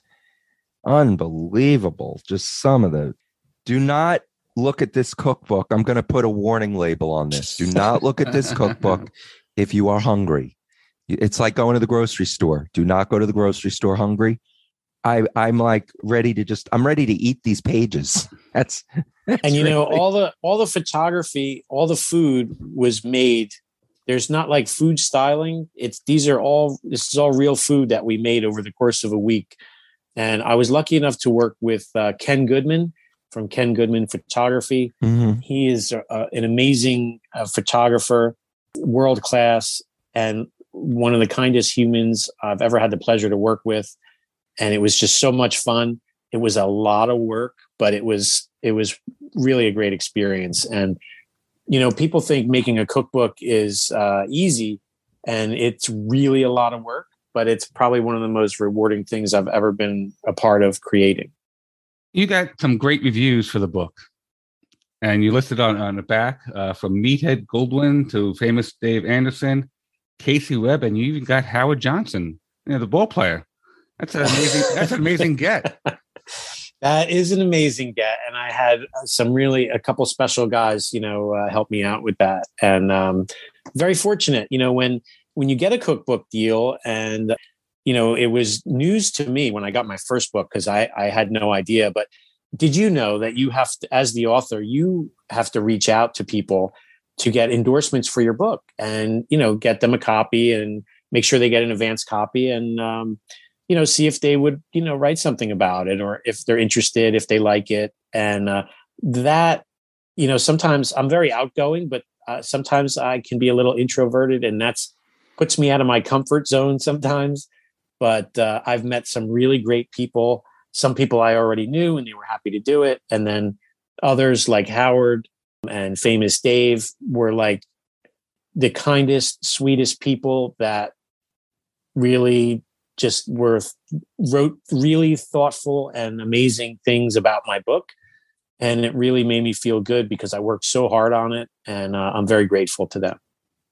unbelievable. Just some of the, do not look at this cookbook. I'm going to put a warning label on this. Do not look at this cookbook if you are hungry. It's like going to the grocery store. Do not go to the grocery store hungry. I, I'm like ready to just, I'm ready to eat these pages. That's, that's And you know, really- all the all the photography, all the food was made. There's not like food styling. It's these are all this is all real food that we made over the course of a week. And I was lucky enough to work with uh, Ken Goodman from Ken Goodman Photography. Mhm. He is uh, an amazing uh, photographer, world class, and one of the kindest humans I've ever had the pleasure to work with. And it was just so much fun. It was a lot of work, but it was it was really a great experience. And you know, people think making a cookbook is uh, easy, and it's really a lot of work. But it's probably one of the most rewarding things I've ever been a part of creating. You got some great reviews for the book, and you listed on, on the back uh, from Meathead Goldwyn to famous Dave Anderson. Casey Webb, and you even got Howard Johnson, you know, the ball player. That's an amazing. That's an amazing get. That is an amazing get, and I had some really a couple special guys, you know, uh, help me out with that, and um, very fortunate. You know, when when you get a cookbook deal, and you know, it was news to me when I got my first book because I I had no idea. But did you know that you have to, as the author, you have to reach out to people to get endorsements for your book, and you know, get them a copy and make sure they get an advance copy, and um, you know, see if they would, you know, write something about it, or if they're interested, if they like it. And uh, that, you know, sometimes I'm very outgoing, but uh, sometimes I can be a little introverted, and that's puts me out of my comfort zone sometimes. But uh, I've met some really great people, some people I already knew and they were happy to do it. And then others like Howard and Famous Dave were like the kindest, sweetest people that really just were wrote really thoughtful and amazing things about my book. And it really made me feel good because I worked so hard on it, and uh, I'm very grateful to them.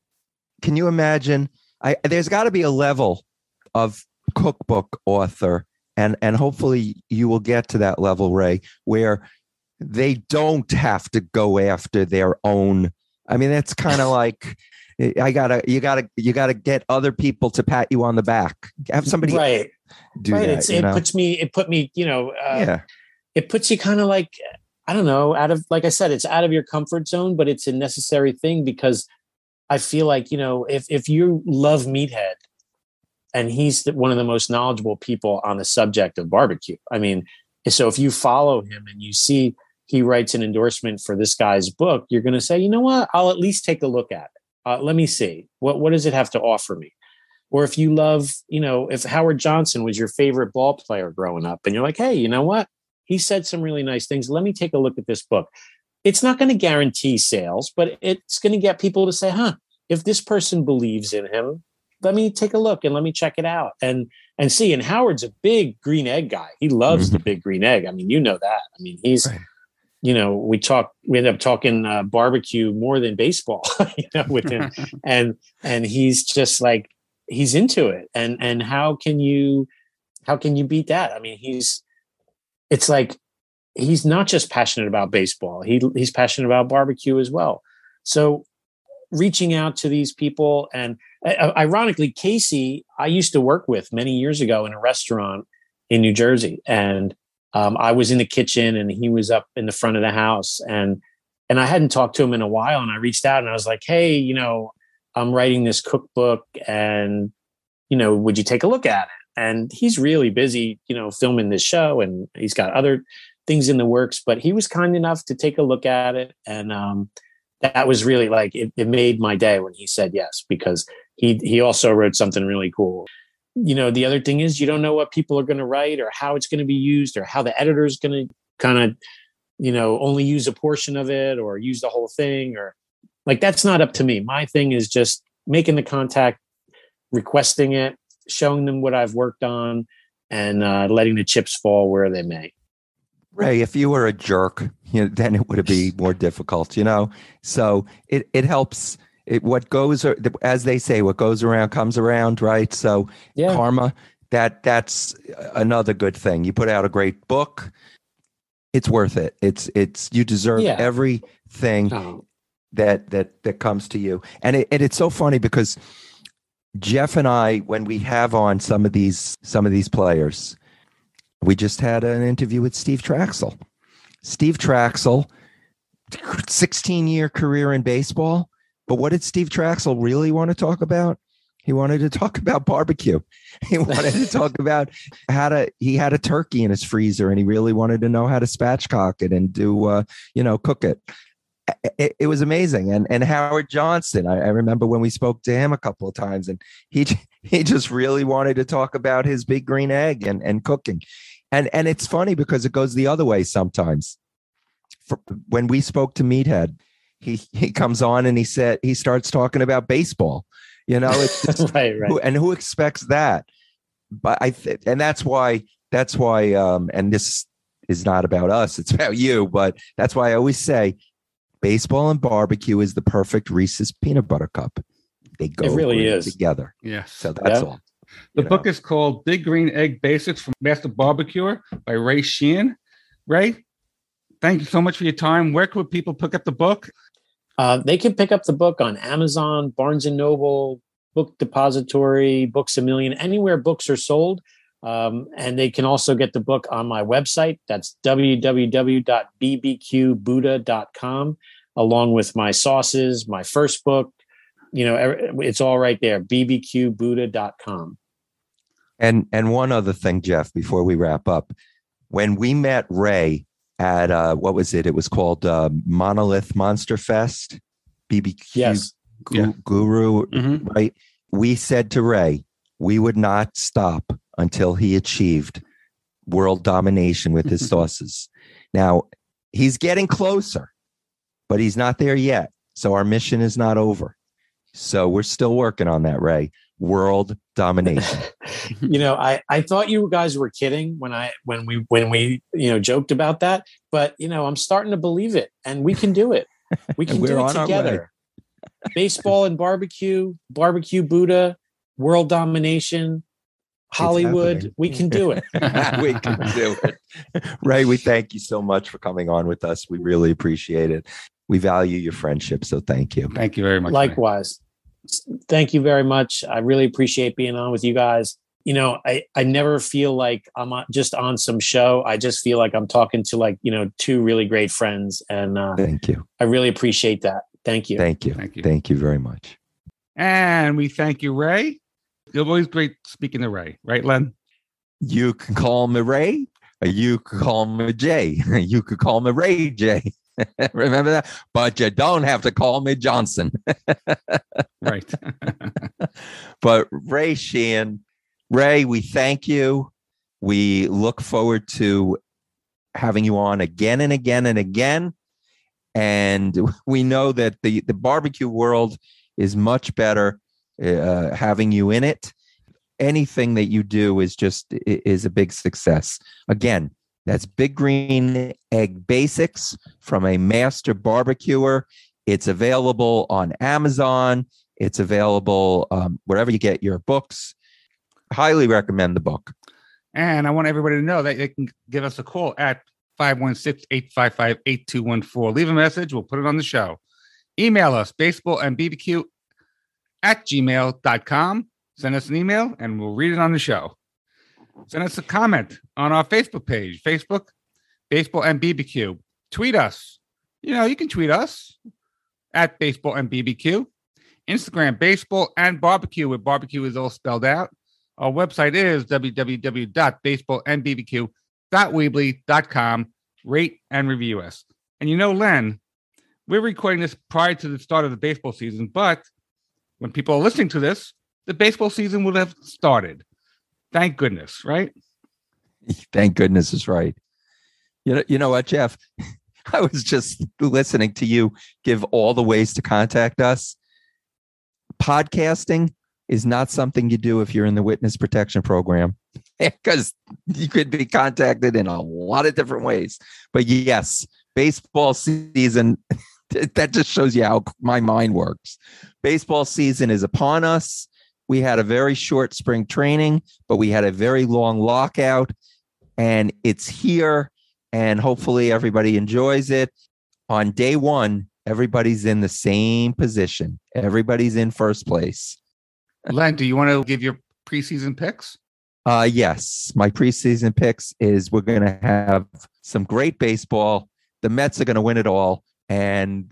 Can you imagine? I, there's got to be a level of cookbook author, and, and hopefully you will get to that level, Ray, where they don't have to go after their own. I mean, that's kind of like, I gotta, you gotta, you gotta get other people to pat you on the back. Have somebody right. do right. that. It's, it know? puts me, it put me, you know, uh, yeah. it puts you kind of like, I don't know, out of, like I said, it's out of your comfort zone, but it's a necessary thing because I feel like, you know, if, if you love Meathead and he's the, one of the most knowledgeable people on the subject of barbecue. I mean, so if you follow him and you see he writes an endorsement for this guy's book, you're going to say, you know what, I'll at least take a look at it. Uh, let me see. What what does it have to offer me? Or if you love, you know, if Howard Johnson was your favorite ball player growing up and you're like, hey, you know what? He said some really nice things. Let me take a look at this book. It's not going to guarantee sales, but it's going to get people to say, huh, if this person believes in him, let me take a look and let me check it out and and see. And Howard's a big green egg guy. He loves mm-hmm. the big green egg. I mean, you know that. I mean, he's... Right. You know, we talk. We end up talking uh, barbecue more than baseball, you know, with him, and and he's just like he's into it. And and how can you, how can you beat that? I mean, he's. It's like he's not just passionate about baseball. He he's passionate about barbecue as well. So, reaching out to these people, and uh, ironically, Casey, I used to work with many years ago in a restaurant in New Jersey, and. Um, I was in the kitchen and he was up in the front of the house, and and I hadn't talked to him in a while, and I reached out and I was like, hey, you know, I'm writing this cookbook, and you know, would you take a look at it? And he's really busy, you know, filming this show, and he's got other things in the works, but he was kind enough to take a look at it, and um, that was really like it, it made my day when he said yes, because he he also wrote something really cool. You know, the other thing is you don't know what people are going to write or how it's going to be used or how the editor is going to kind of, you know, only use a portion of it or use the whole thing, or like, that's not up to me. My thing is just making the contact, requesting it, showing them what I've worked on, and uh, letting the chips fall where they may. Ray, if you were a jerk, you know, then it would be more difficult, you know? So it, it helps. It, what goes, as they say, what goes around comes around, right? So yeah. Karma, that that's another good thing. You put out a great book, it's worth it. It's it's you deserve yeah. everything oh. that that that comes to you. And it, and it's so funny because Jeff and I, when we have on some of these some of these players, we just had an interview with Steve Traxel. Steve Traxel, sixteen year career in baseball. But what did Steve Traxel really want to talk about? He wanted to talk about barbecue. He wanted to talk about how to, he had a turkey in his freezer and he really wanted to know how to spatchcock it and do, uh, you know, cook it. It, it was amazing. And and Howard Johnson, I, I remember when we spoke to him a couple of times, and he he just really wanted to talk about his big green egg and, and cooking. And, and it's funny because it goes the other way sometimes. For, when we spoke to Meathead, He he comes on and he said he starts talking about baseball, you know, it's just, right, right. Who, and who expects that? But I th- and that's why that's why um, and this is not about us; it's about you. But that's why I always say, baseball and barbecue is the perfect Reese's peanut butter cup. They go It really great is. together. Yes. So that's Yep. all. The You book know. is called Big Green Egg Basics from Master Barbecuer by Ray Sheehan. Ray, thank you so much for your time. Where could people pick up the book? Uh, they can pick up the book on Amazon, Barnes and Noble, Book Depository, Books a Million, anywhere books are sold. Um, and they can also get the book on my website. That's w w w dot b b q buddha dot com, along with my sauces, my first book. You know, every- it's all right there, b b q buddha dot com. And and one other thing, Jeff, before we wrap up, when we met Ray at uh, what was it? It was called uh, Monolith Monster Fest, B B Q Yes. Gu- Yeah. Guru, Mhm. right? We said to Ray, we would not stop until he achieved world domination with his sauces. Now, he's getting closer, but he's not there yet. So our mission is not over. So we're still working on that, Ray. World domination. You know, I, I thought you guys were kidding when I when we when we you know joked about that, but you know I'm starting to believe it, and we can do it. We can We're do it on our way. together. Baseball and barbecue, barbecue Buddha, world domination, Hollywood. happening. We can do it. We can do it. Ray, we thank you so much for coming on with us. We really appreciate it. We value your friendship, so thank you. Thank you very much. Ray. Likewise. Thank you very much. I really appreciate being on with you guys. You know, I, I never feel like I'm on- just on some show. I just feel like I'm talking to like, you know, two really great friends. And uh, Thank you. I really appreciate that. Thank you. Thank you. Thank you. Thank you very much. And we thank you, Ray. It's always great speaking to Ray, right, Len? You can call me Ray, or you can call me Jay. You could call me Ray J. Remember that? But you don't have to call me Johnson. Right. But Ray Sheehan, Ray, we thank you. We look forward to having you on again and again and again. And we know that the, the barbecue world is much better uh, having you in it. Anything that you do is just is a big success. Again, that's Big Green Egg Basics from a master barbecuer. It's available on Amazon. It's available um, wherever you get your books. Highly recommend the book. And I want everybody to know that they can give us a call at five one six, eight five five, eight two one four. Leave a message. We'll put it on the show. Email us, baseball and B B Q at gmail dot com. Send us an email and we'll read it on the show. Send us a comment on our Facebook page, Facebook, Baseball and B B Q. Tweet us. You know, you can tweet us at Baseball and B B Q. Instagram, Baseball and Barbecue, where barbecue is all spelled out. Our website is w w w dot baseball and b b q dot weebly dot com. Rate and review us. And you know, Len, we're recording this prior to the start of the baseball season, but when people are listening to this, the baseball season will have started. Thank goodness, right? Thank goodness is right. You know, you know what, Jeff? I was just listening to you give all the ways to contact us. Podcasting is not something you do if you're in the witness protection program, because you could be contacted in a lot of different ways. But yes, baseball season, that just shows you how my mind works. Baseball season is upon us. We had a very short spring training, but we had a very long lockout, and it's here, and hopefully everybody enjoys it. On day one, everybody's in the same position. Everybody's in first place. Len, do you want to give your preseason picks? Uh, yes, my preseason picks is we're going to have some great baseball. The Mets are going to win it all. And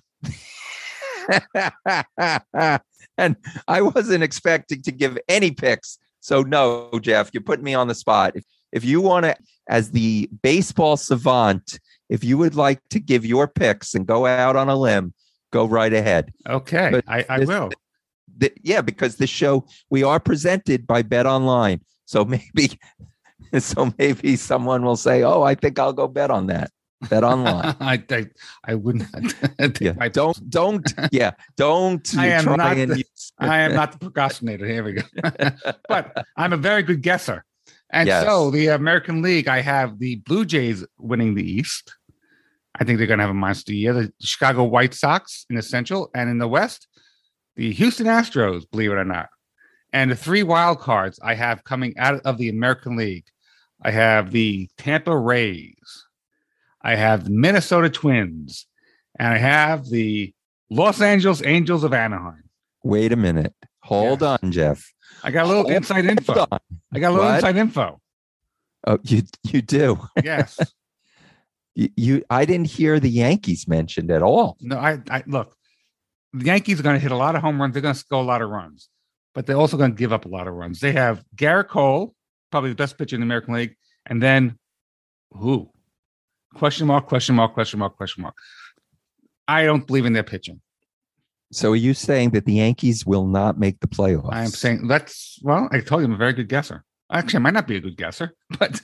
and I wasn't expecting to give any picks. So no, Jeff, you're putting me on the spot. If, if you want to, as the baseball savant, if you would like to give your picks and go out on a limb, go right ahead. Okay, But I, I this- will. The, yeah, because this show, we are presented by Bet Online. So maybe, so maybe someone will say, "Oh, I think I'll go bet on that." Bet Online. I, I I wouldn't. Yeah, I don't, don't, yeah, don't I am try not and the- use- I am not the procrastinator. Here we go. But I'm a very good guesser. And Yes. so the American League, I have the Blue Jays winning the East. I think they're going to have a monster year. The Chicago White Sox in the Central, and in the West, the Houston Astros, believe it or not. And the three wild cards I have coming out of the American League. I have the Tampa Rays. I have the Minnesota Twins. And I have the Los Angeles Angels of Anaheim. Wait a minute. Hold Yes. on, Jeff. I got a little Hold inside info. on. I got a little What? inside info. Oh, you you do. Yes. You, you I didn't hear the Yankees mentioned at all. No, I, I look, the Yankees are going to hit a lot of home runs. They're going to score a lot of runs, but they're also going to give up a lot of runs. They have Garrett Cole, probably the best pitcher in the American League, and then who? Question mark, question mark, question mark, question mark. I don't believe in their pitching. So are you saying that the Yankees will not make the playoffs? I am saying that's, well, I told you I'm a very good guesser. Actually, I might not be a good guesser, but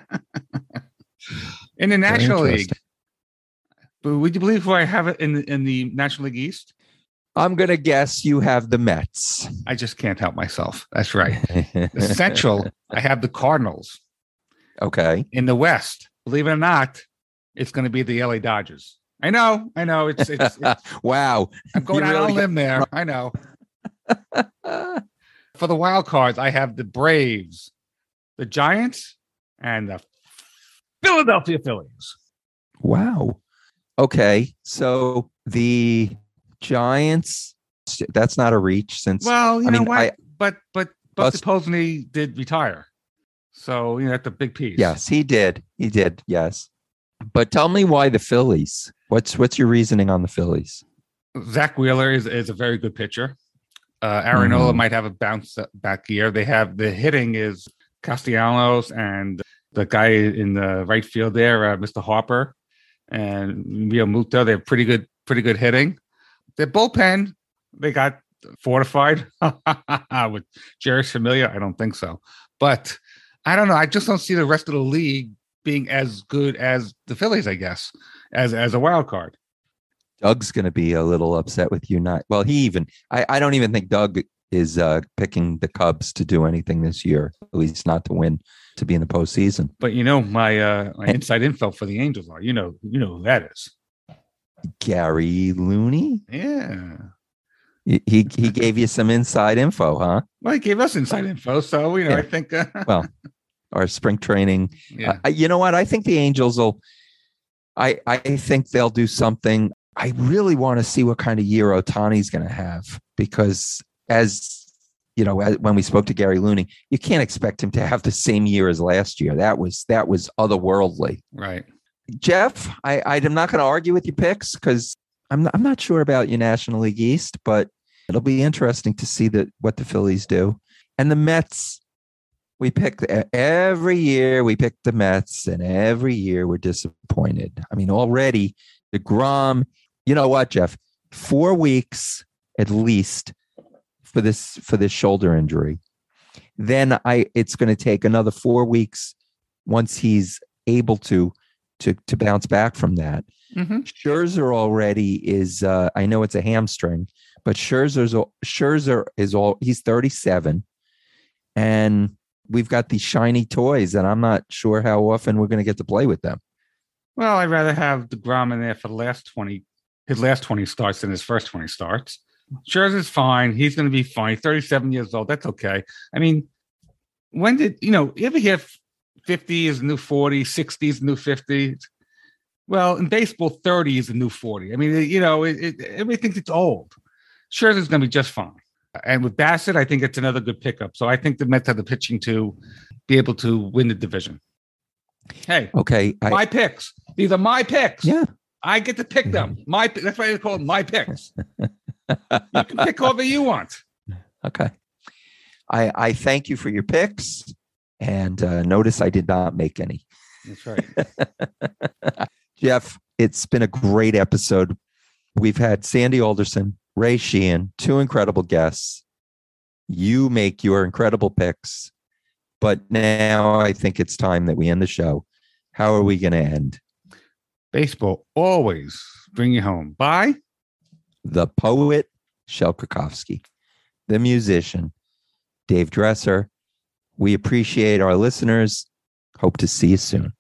in the National League, interesting. but would you believe who I have it in the, in the National League East? I'm going to guess you have the Mets. I just can't help myself. That's right. The Central, I have the Cardinals. Okay. In the West, believe it or not, it's going to be the L A Dodgers. I know, I know. It's, it's, it's Wow. I'm going You out really on a limb there. I know. For the wild cards, I have the Braves, the Giants, and the Philadelphia Phillies. Wow. Okay. So the Giants, that's not a reach since. Well, you I know mean, what? I- but but Us- Buster Posey did retire, so you know that's a big piece. Yes, he did. He did. Yes. But tell me why the Phillies. What's what's your reasoning on the Phillies? Zach Wheeler is, is a very good pitcher. Uh, Aaron Nola Mhm. might have a bounce back year. They have the hitting is Castellanos and the guy in the right field there, uh, Mister Harper and Rio Muto. They're pretty good, pretty good hitting. Their bullpen, they got fortified with Jerry Familia. I don't think so, but I don't know. I just don't see the rest of the league being as good as the Phillies, I guess, as as a wild card. Doug's going to be a little upset with you. Not well. He even. I, I don't even think Doug is uh, picking the Cubs to do anything this year. At least not to win, to be in the postseason. But you know, my uh, my inside info for the Angels are, you know, you know who that is. Gary Looney. Yeah. He he, he gave you some inside info, huh? Well, he gave us inside info, so you know, Yeah. I think. Uh, Well, our spring training. yeah. Uh, you know what? I think the Angels will. I I think they'll do something. I really want to see what kind of year Ohtani's going to have, because as you know, as, when we spoke to Gary Looney, you can't expect him to have the same year as last year. That was that was otherworldly. Right. Jeff, I I'm not going to argue with your picks because I'm not, I'm not sure about your National League East, but it'll be interesting to see that what the Phillies do. And the Mets, we pick every year. We pick the Mets, and every year we're disappointed. I mean, already DeGrom. You know what, Jeff? Four weeks at least for this for this shoulder injury. Then I it's going to take another four weeks once he's able to to to bounce back from that. Mm-hmm. Scherzer already is. Uh, I know it's a hamstring, but Scherzer's Scherzer is all. He's thirty-seven, and we've got these shiny toys, and I'm not sure how often we're going to get to play with them. Well, I'd rather have DeGrom in there for the last twenty, his last twenty starts than his first twenty starts. Scherzer's fine. He's going to be fine. He's thirty-seven years old. That's okay. I mean, when did, you know, you ever hear fifty is the new forty, sixty is the new fifty? Well, in baseball, thirty is the new forty. I mean, you know, it, it, everybody thinks it's old. Scherzer's going to be just fine. And with Bassett, I think it's another good pickup. So I think the Mets have the pitching to be able to win the division. Hey, Okay, I, my picks. These are my picks. yeah. I get to pick them. My that's why they call them my picks. You can pick whoever you want. Okay. I I thank you for your picks, and uh, notice I did not make any. That's right. Jeff, it's been a great episode. We've had Sandy Alderson, Ray Sheehan, two incredible guests. You make your incredible picks, but now I think it's time that we end the show. How are we going to end? Baseball always bring you home. Bye. The poet, Shel Krakowski, the musician, Dave Dresser. We appreciate our listeners. Hope to see you soon.